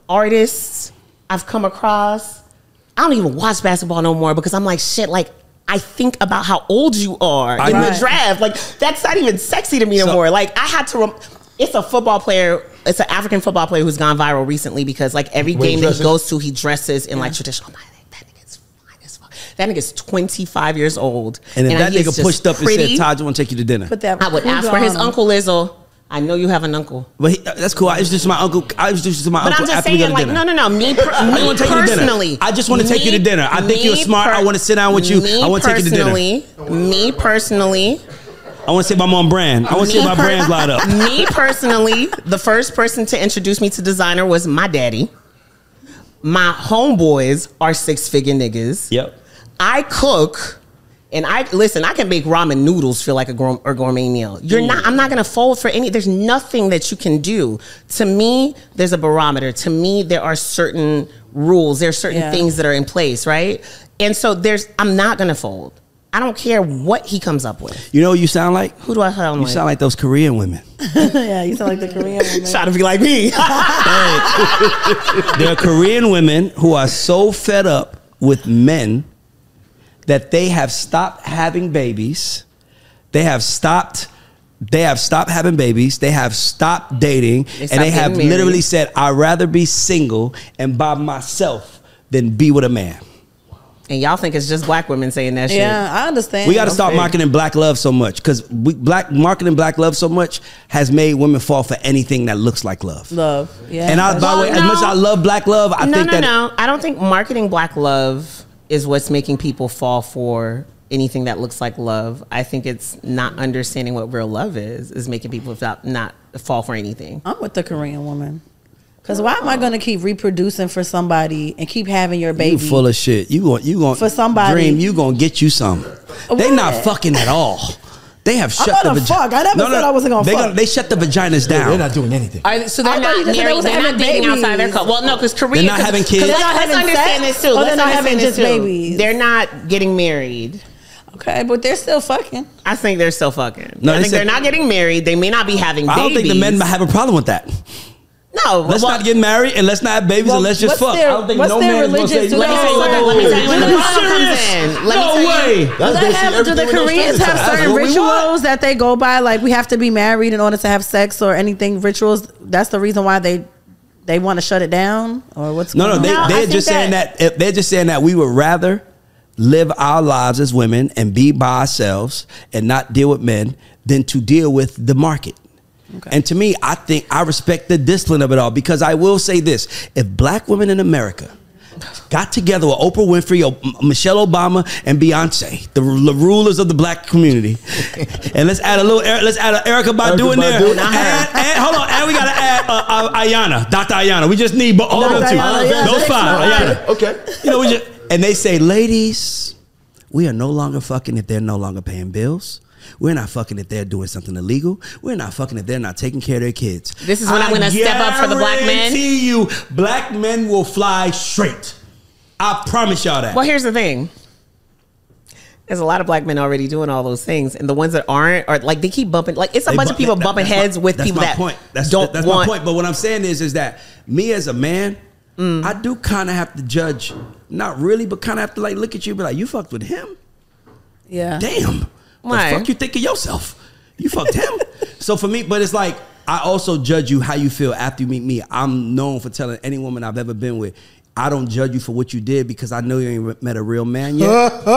artists I've come across? I don't even watch basketball no more because I'm like, shit, like, I think about how old you are in the Right. draft. Like, that's not even sexy to me no more. Like, I had to... It's a football player. It's an African football player who's gone viral recently because like every Wait, game that he dresses? goes to, he dresses in like traditional. That nigga's fine as fuck. That nigga's 25 years old. and if that he is nigga just pushed up pretty, and said, "Todd, I want to take you to dinner," Put that. I would who's ask for his on? uncle Lizzo. I know you have an uncle. but that's cool. I introduced my uncle. I introduced you to my But uncle I'm just after we go saying, to like, dinner. no. Me wanna take you to dinner. personally. I just wanna take you to dinner. I think you're smart. I wanna sit down with you. I wanna take you to dinner. Me personally. I want to say my mom brand. I want to see my brands light up. Me personally, the first person to introduce me to designer was my daddy. My homeboys are 6-figure niggas. Yep. I cook, and I can make ramen noodles feel like a gourmet meal. I'm not gonna fold for any. There's nothing that you can do. To me, there's a barometer. To me, there are certain rules. There are certain things that are in place, right? And so I'm not gonna fold. I don't care what he comes up with. You know what you sound like? Who do I sound You like? sound like those Korean women. Yeah, you sound like the Korean woman. Trying to be like me. There are Korean women who are so fed up with men that they have stopped having babies. They have stopped having babies. They have stopped dating. They And stopped they have getting married. literally said, "I'd rather be single and by myself than be with a man." And y'all think it's just black women saying that shit. Yeah, I understand. We got to stop marketing black love so much because marketing black love so much has made women fall for anything that looks like love. Love. Yeah. And by the way, as much as I love black love, I think that No. I don't think marketing black love is what's making people fall for anything that looks like love. I think it's not understanding what real love is making people not fall for anything. I'm with the Korean woman. Because why am I going to keep reproducing for somebody and keep having your baby? You full of shit. You going for somebody. Dream, you going to get you some. They not fucking at all. They have shut the vagina. Fuck. I never said I wasn't going to fuck. They shut the vaginas down. They're not doing anything. So they're not married. They're not dating outside their couple. Well, no, because Korea. They're not having kids. Let's understand this too. They're not having just babies. They're not getting married. Okay, but they're still fucking. I think they're still fucking. No, I think they're not getting married. They may not be having babies. I don't think the men have a problem with that. No, let's not get married and let's not have babies and let's just fuck. I don't think no man is going to say, let me tell you when the problem comes in. No way. Do the Koreans have certain rituals that they go by? Like we have to be married in order to have sex or anything rituals? That's the reason why they want to shut it down? Or what's going on? No, they're just saying that we would rather live our lives as women and be by ourselves and not deal with men than to deal with the market. Okay. And to me, I respect the discipline of it all, because I will say this: if black women in America got together with Oprah Winfrey, Michelle Obama, and Beyonce, the rulers of the black community, and let's add Erykah Badu in there. And hold on, and we gotta add Ayana, Dr. Ayana. We just need all of them two. Those five. Ayana. Okay. And they say, ladies, we are no longer fucking if they're no longer paying bills. We're not fucking if they're doing something illegal. We're not fucking if they're not taking care of their kids. This is when I'm going to step up for the black men. I guarantee you, black men will fly straight. I promise y'all that. Well, here's the thing. There's a lot of black men already doing all those things, and the ones that aren't are like they keep bumping. Like it's a bunch of people bumping heads with people that don't want. That's my point. But what I'm saying is that me as a man, I do kind of have to judge. Not really, but kind of have to like look at you and be like, you fucked with him? Yeah. Damn. What the fuck you think of yourself? You fucked him. So for me, but it's like, I also judge you how you feel after you meet me. I'm known for telling any woman I've ever been with, I don't judge you for what you did because I know you ain't met a real man yet.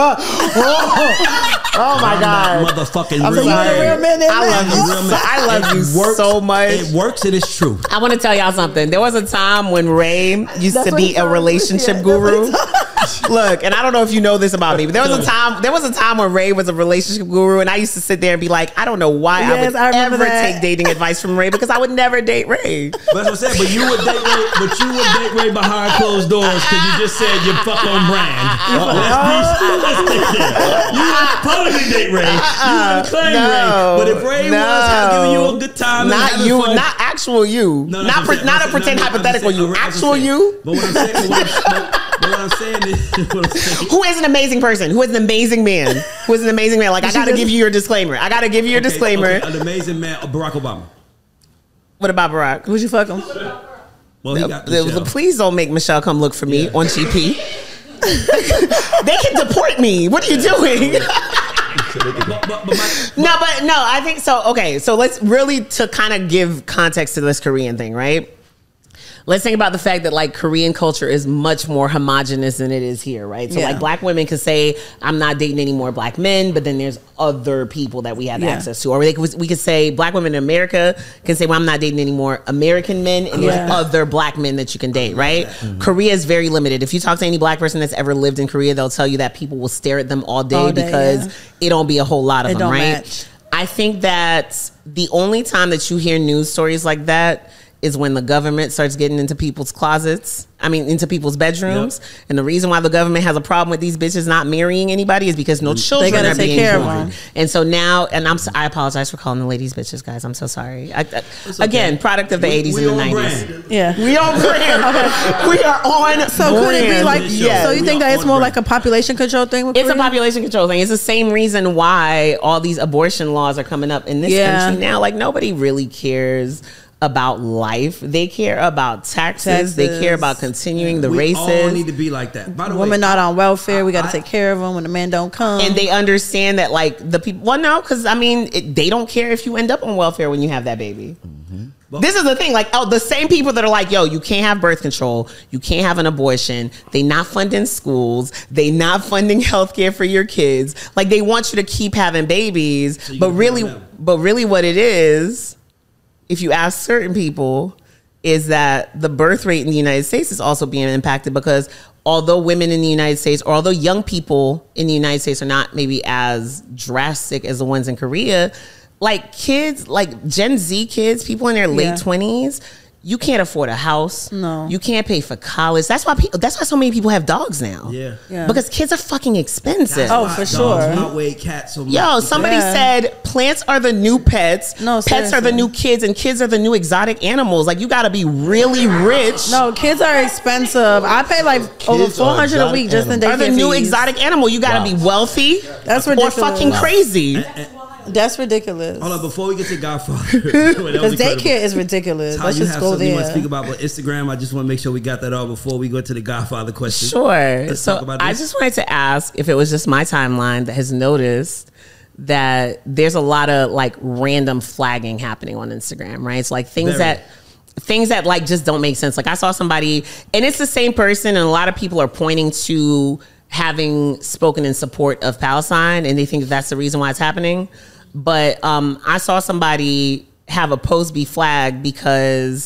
Oh my God. Motherfucking real man. I love you so much. It works and it's true. I want to tell y'all something. There was a time when Ray used to be a relationship guru. Look, and I don't know if you know this about me, but there was a time when Ray was a relationship guru, and I used to sit there and be like, I don't know why I would ever take dating advice from Ray, because I would never date Ray. But that's what I'm saying. But you would date Ray behind closed doors because you just said you fuck on brand. You would probably date Ray. You would claim Ray. But if Ray was giving you a good time, not you, fun, not actual you, not a pretend hypothetical you, actual you. But what I'm saying is, who is an amazing person? Who is an amazing man? Who is an amazing man? Like, I gotta give you your disclaimer. Disclaimer. An amazing man, Barack Obama. What about Barack? Would you fuck him? Well, he got Michelle. Please don't make Michelle come look for me on GP. They can deport me. What are you doing? No, I think so. Okay, so let's really, to kind of give context to this Korean thing, right? Let's think about the fact that like Korean culture is much more homogenous than it is here, right? So like black women can say, I'm not dating any more black men, but then there's other people that we have access to. Or we could say black women in America can say, well, I'm not dating any more American men, and there's other black men that you can date, right? Mm-hmm. Korea is very limited. If you talk to any black person that's ever lived in Korea, they'll tell you that people will stare at them all day because it don't be a whole lot of them, right? Match. I think that the only time that you hear news stories like that is when the government starts getting into people's closets. Into people's bedrooms. Yep. And the reason why the government has a problem with these bitches not marrying anybody is because no children are being born. And so now, and I apologize for calling the ladies bitches, guys. I'm so sorry. Again, product of the 80s and the 90s. Brand. Yeah. We on brand. We are on So brand. Could it be like, so you think that it's more like a population control thing with Korea? It's a population control thing. It's the same reason why all these abortion laws are coming up in this country now. Like, nobody really cares about life. They care about taxes. They care about continuing the races. We all need to be like that. By the way, women not on welfare. We got to take care of them when the men don't come. And they understand that, like, the people. Well, no, because they don't care if you end up on welfare when you have that baby. Mm-hmm. This is the thing. Like, the same people that are like, yo, you can't have birth control. You can't have an abortion. They not funding schools. They not funding healthcare for your kids. Like, they want you to keep having babies. So but really what it is, if you ask certain people, is that the birth rate in the United States is also being impacted because although women in the United States, or although young people in the United States are not maybe as drastic as the ones in Korea, like kids, like Gen Z kids, people in their late 20s, you can't afford a house. No. You can't pay for college. That's why so many people have dogs now. Yeah. Because kids are fucking expensive. Oh, for sure. Outweigh cats so much. Yo, somebody said plants are the new pets. No, pets are the seriously. new kids, and kids are the new exotic animals. Like, you gotta be really rich. No, kids are expensive. I pay like over Kids are $400 a week just in daycare Are the new fees. exotic animal. You gotta be wealthy. That's or ridiculous. fucking crazy. That's ridiculous. Hold on, before we get to Godfather, Because daycare is ridiculous. Ty, Let's you just have go something you want to there. speak about Instagram? I just want to make sure we got that all before we go to the Godfather question. Sure. Let's So talk about I this. just wanted to ask if it was just my timeline that has noticed that there's a lot of like random flagging happening on Instagram, right? It's like things Very. that like just don't make sense. Like I saw somebody, and it's the same person, and a lot of people are pointing to having spoken in support of Palestine, and they think that's the reason why it's happening. But I saw somebody have a post be flagged because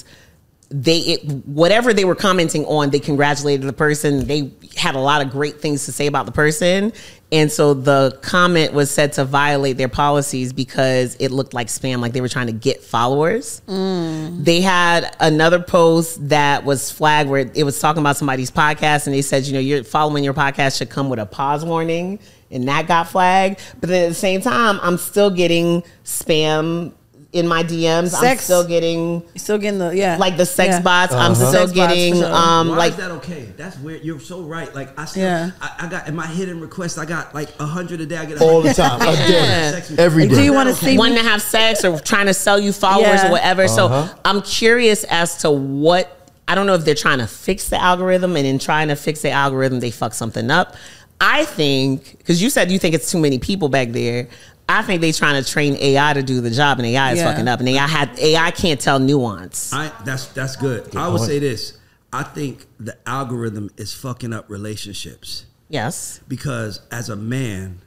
whatever they were commenting on, they congratulated the person. They had a lot of great things to say about the person. And so the comment was said to violate their policies because it looked like spam, like they were trying to get followers. They had another post that was flagged where it was talking about somebody's podcast, and they said, you're following your podcast should come with a pause warning, and that got flagged. But then at the same time, I'm still getting spam in my DMs. I'm Sex. still getting the like the sex bots. I'm Uh-huh. still Sex bots, getting for sure. Why like is that okay? That's weird. You're so right. Like I still, I got in my hidden requests. I got like 100 a day. I get All the time, a day, every day. Do you want to see wanting to have sex or trying to sell you followers Yeah. or whatever. So I'm curious as to what, I don't know if they're trying to fix the algorithm, and in trying to fix the algorithm, they fuck something up. I think, because you said you think it's too many people back there. I think they trying to train AI to do the job, and AI is fucking up, and AI can't tell nuance. That's good. I would say this. I think the algorithm is fucking up relationships. Yes. Because as a man,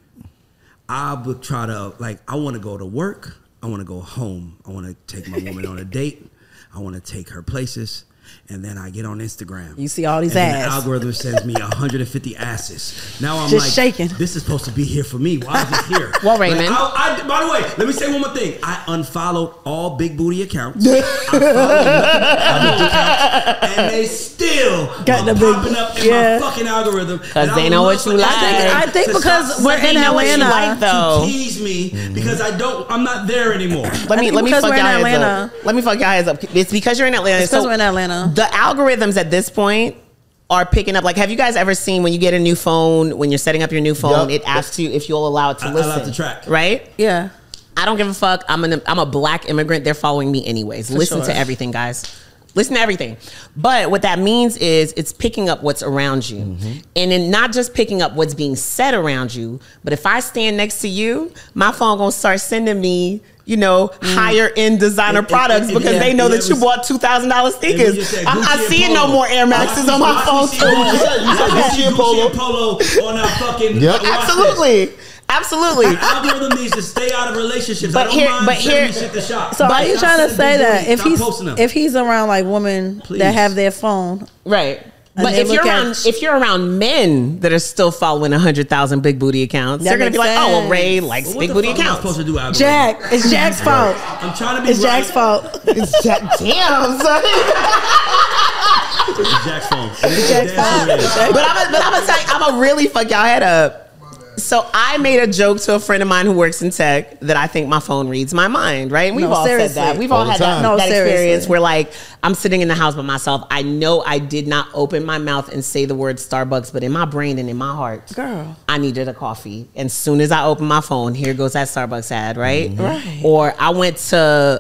I would try to, like, I want to go to work. I want to go home. I want to take my woman on a date. I want to take her places. And then I get on Instagram. You see all these and then ass. the algorithm sends me 150 asses. Now I'm Just like, shaking. this is supposed to be here for me. Why is it here? Well, Raymond. Like, by the way, let me say one more thing. I unfollowed all big booty accounts. I followed accounts, and they still Got the popping big- up in my fucking algorithm. Because they know what you like. I think because we're in Atlanta. though. To tease me because I'm not there anymore. Let me because fuck we're y'all in heads Atlanta. up. Let me fuck y'all heads up. It's because you're in Atlanta. It's because we're in Atlanta. The algorithms at this point are picking up. Like, have you guys ever seen when you get a new phone, when you're setting up your new phone, Yep. it asks you if you'll allow it to listen. Allow it to track. Right? Yeah. I don't give a fuck. I'm a black immigrant. They're following me anyways. Listen sure. to everything, guys. Listen to everything. But what that means is it's picking up what's around you. And then not just picking up what's being said around you, but if I stand next to you, my phone gonna start sending me, higher end designer products because they know that you bought $2,000 sneakers. I'm not seeing no more Air Maxes on my phone. You said Gucci and Polo. Polo on our fucking. Yep. Absolutely. Absolutely. The algorithm needs to stay out of relationships. But I don't here- mind but sending here- me shit to shop. So are you Stop trying to say sending that me if Stop posting them. he's around like women Please. that have their phone, Right. And But they if you're look at- around men that are still following 100,000 big booty accounts, That they're gonna be makes like, oh, well, sense. Ray likes Well, what big the booty fuck am I accounts. supposed to do, algorithm? Jack, it's Jack's fault. I'm trying to be It's Jack's right. fault. It's Jack. Damn, son. It's Jack's phone. It's Jack's phone. But I'm gonna tell you, I'm gonna really fuck y'all head up. So I made a joke to a friend of mine who works in tech that I think my phone reads my mind, right? And we've No, all seriously. said that. We've All all the had that, time. No, that experience seriously. where like I'm sitting in the house by myself. I know I did not open my mouth and say the word Starbucks, but in my brain and in my heart, Girl. I needed a coffee. And as soon as I opened my phone, here goes that Starbucks ad, right? Right. Or I used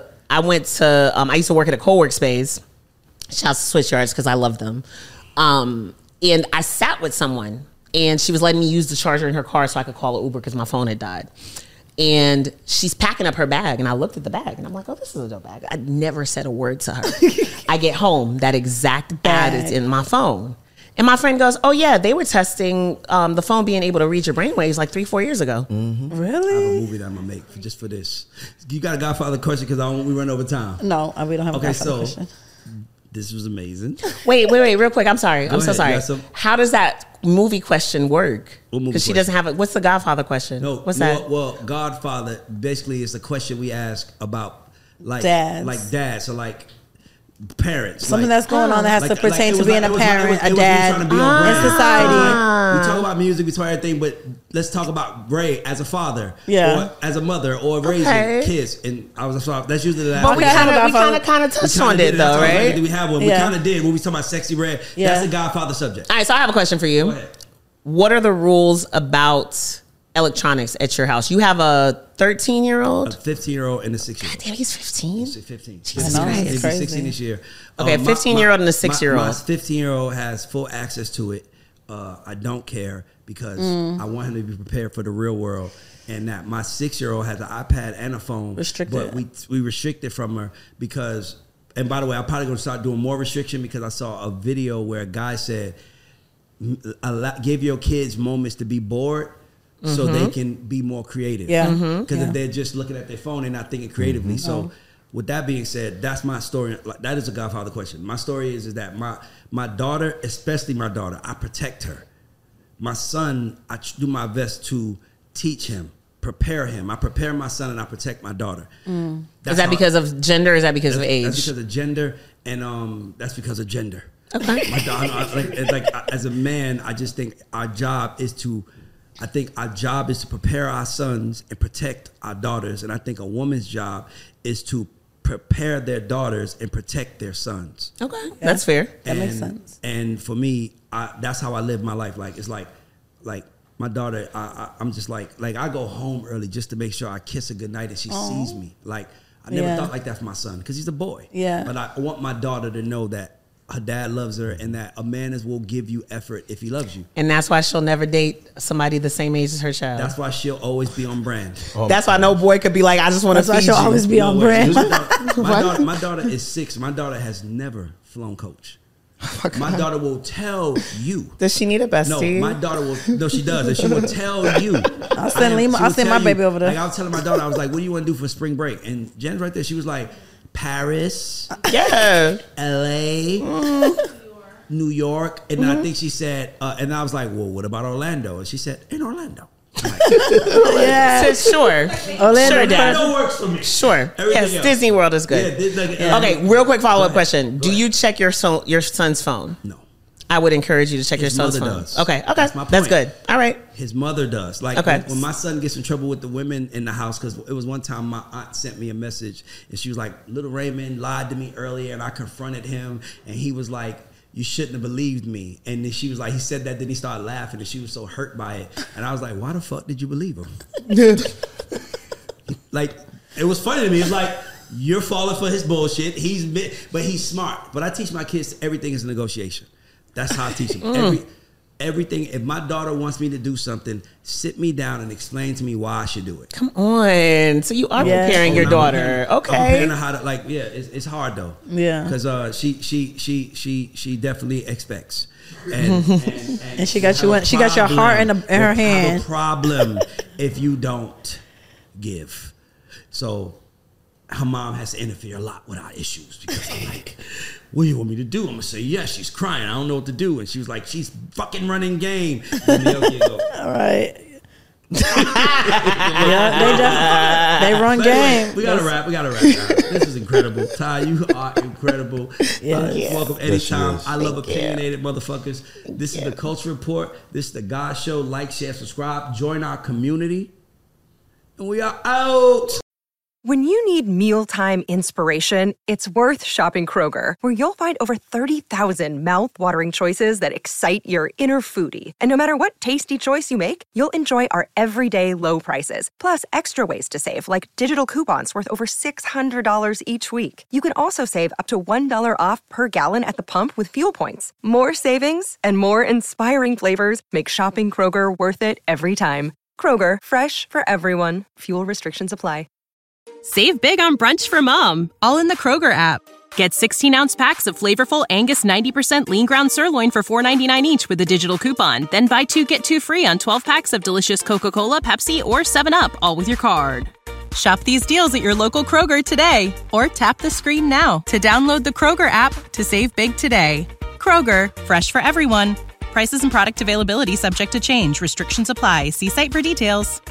to work at a co-work space. Shouts to Switchyards because I love them. And I sat with someone and she was letting me use the charger in her car so I could call an Uber because my phone had died. And she's packing up her bag and I looked at the bag and I'm like, oh, this is a dope bag. I never said a word to her. I get home, that exact bag is in my phone. And my friend goes, oh yeah, they were testing the phone being able to read your brainwaves like 3-4 years ago. I have a Really? movie that I'm gonna make just for this. You got a Godfather question because we run over time. No, we don't have Okay, a so question. This was amazing. Wait, real quick. I'm sorry. I'm so ahead. sorry. You got some- How does that movie question work? What movie Because she question? doesn't have it. What's the Godfather question? No, What's that? Well, Godfather basically is the question we ask about like Dads. like dads, so like parents, Something like, that's going on that has to pertain it to was being like- a it was like- parent, it was a me dad, trying to be on brand. in society. Like, we talk about music, we talk about everything, but let's talk about Ray as a father, Yeah. or as a mother, or raising Okay. kids. And I was that's usually the last. But we Okay, kind Godfather. of touched We on kinda it did though, That's all right? we have one. Yeah. We kind of did when we talk about Sexy Red. Yeah. That's the Godfather subject. All right, so I have a question for Go you. ahead. What are the rules about electronics at your house? You have a 13-year-old? A 15-year-old and a 6-year-old. Damn, he's 15. 15. Jesus I know, Christ. it's He'll be crazy. 16 this year. Okay, a 15-year-old and a 6-year-old. My 15-year-old has full access to it. I don't care because I want him to be prepared for the real world. And that my 6-year-old has an iPad and a phone. Restricted. But we restricted from her because, and by the way, I'm probably going to start doing more restriction because I saw a video where a guy said, give your kids moments to be bored so they can be more creative. Yeah. Because if they're just looking at their phone, they're not thinking creatively. So with that being said, that's my story. Like, that is a Godfather question. My story is that my daughter, especially my daughter, I protect her. My son, I do my best to teach him, prepare him. I prepare my son and I protect my daughter. Is that because of gender or is that because of age? That's because of gender, and that's because of gender. Okay. My daughter, as a man, I just think our job is to prepare our sons and protect our daughters. And I think a woman's job is to prepare their daughters and protect their sons. Okay, that's fair. That makes sense. And for me, that's how I live my life. Like, it's like my daughter, I'm just like I go home early just to make sure I kiss her goodnight and she sees me. Like, I never thought like that for my son because he's a boy. Yeah. But I want my daughter to know that her dad loves her and that a man will give you effort if he loves you. And that's why she'll never date somebody the same age as her child. That's why she'll always be on brand. That's why no boy could be like, I just want to That's why feed she'll you. always be on brand. My daughter is 6. My daughter has never flown coach. My daughter will tell you. Does she need a No, bestie? my daughter will. No, she does, and she will tell you. I'll send Lima. She will I'll send tell my baby over there. Like, I was telling my daughter, I was like, "What do you want to do for spring break?" And Jen's right there. She was like, "Paris, Yeah. L.A., New York," and I think she said, and I was like, "Well, what about Orlando?" And she said, "In Orlando." I'm like, Yeah. Says, sure. Orlando, Sure, Dad. Orlando works for me. Sure. Everything Yes, else. Disney World is good. Yeah, Okay, real quick follow-up Go ahead. question. Go Do ahead. you check your son's phone? No. I would encourage you to check His your son's mother phone. does. Okay, That's my That's point. good. All right. His mother does. Like, Okay. when my son gets in trouble with the women in the house, because it was one time my aunt sent me a message and she was like, "Little Raymond lied to me earlier," and I confronted him, and he was like, "You shouldn't have believed me." And then she was like, he said that, then he started laughing, and she was so hurt by it. And I was like, "Why the fuck did you believe him?" Like, it was funny to me. It's like, you're falling for his bullshit. But he's smart. But I teach my kids everything is a negotiation. That's how I teach them. Everything. If my daughter wants me to do something, sit me down and explain to me why I should do it. Come on. So you are Yeah. preparing your I'm daughter. preparing- I'm preparing her Okay. how to, like, yeah, it's hard though. Yeah. Because she definitely expects. And she got you. She got your heart in her have hand. a problem if you don't give. So her mom has to interfere a lot with our issues because I'm like, "What do you want me to do?" I'm gonna say yes. She's crying. I don't know what to do, and she was like, "She's fucking running game." And the other kid go, All right. Yeah, they run But anyway, game. we gotta wrap. This is incredible. Ty, you are incredible. Welcome anytime. is. I love opinionated motherfuckers. This is the Culture Report. This is the God Show. Like, share, subscribe. Join our community. And we are out. When you need mealtime inspiration, it's worth shopping Kroger, where you'll find over 30,000 mouth-watering choices that excite your inner foodie. And no matter what tasty choice you make, you'll enjoy our everyday low prices, plus extra ways to save, like digital coupons worth over $600 each week. You can also save up to $1 off per gallon at the pump with fuel points. More savings and more inspiring flavors make shopping Kroger worth it every time. Kroger, fresh for everyone. Fuel restrictions apply. Save big on brunch for mom, all in the Kroger app. Get 16-ounce packs of flavorful Angus 90% lean ground sirloin for $4.99 each with a digital coupon. Then buy 2, get 2 free on 12 packs of delicious Coca-Cola, Pepsi, or 7-Up, all with your card. Shop these deals at your local Kroger today, or tap the screen now to download the Kroger app to save big today. Kroger, fresh for everyone. Prices and product availability subject to change. Restrictions apply. See site for details.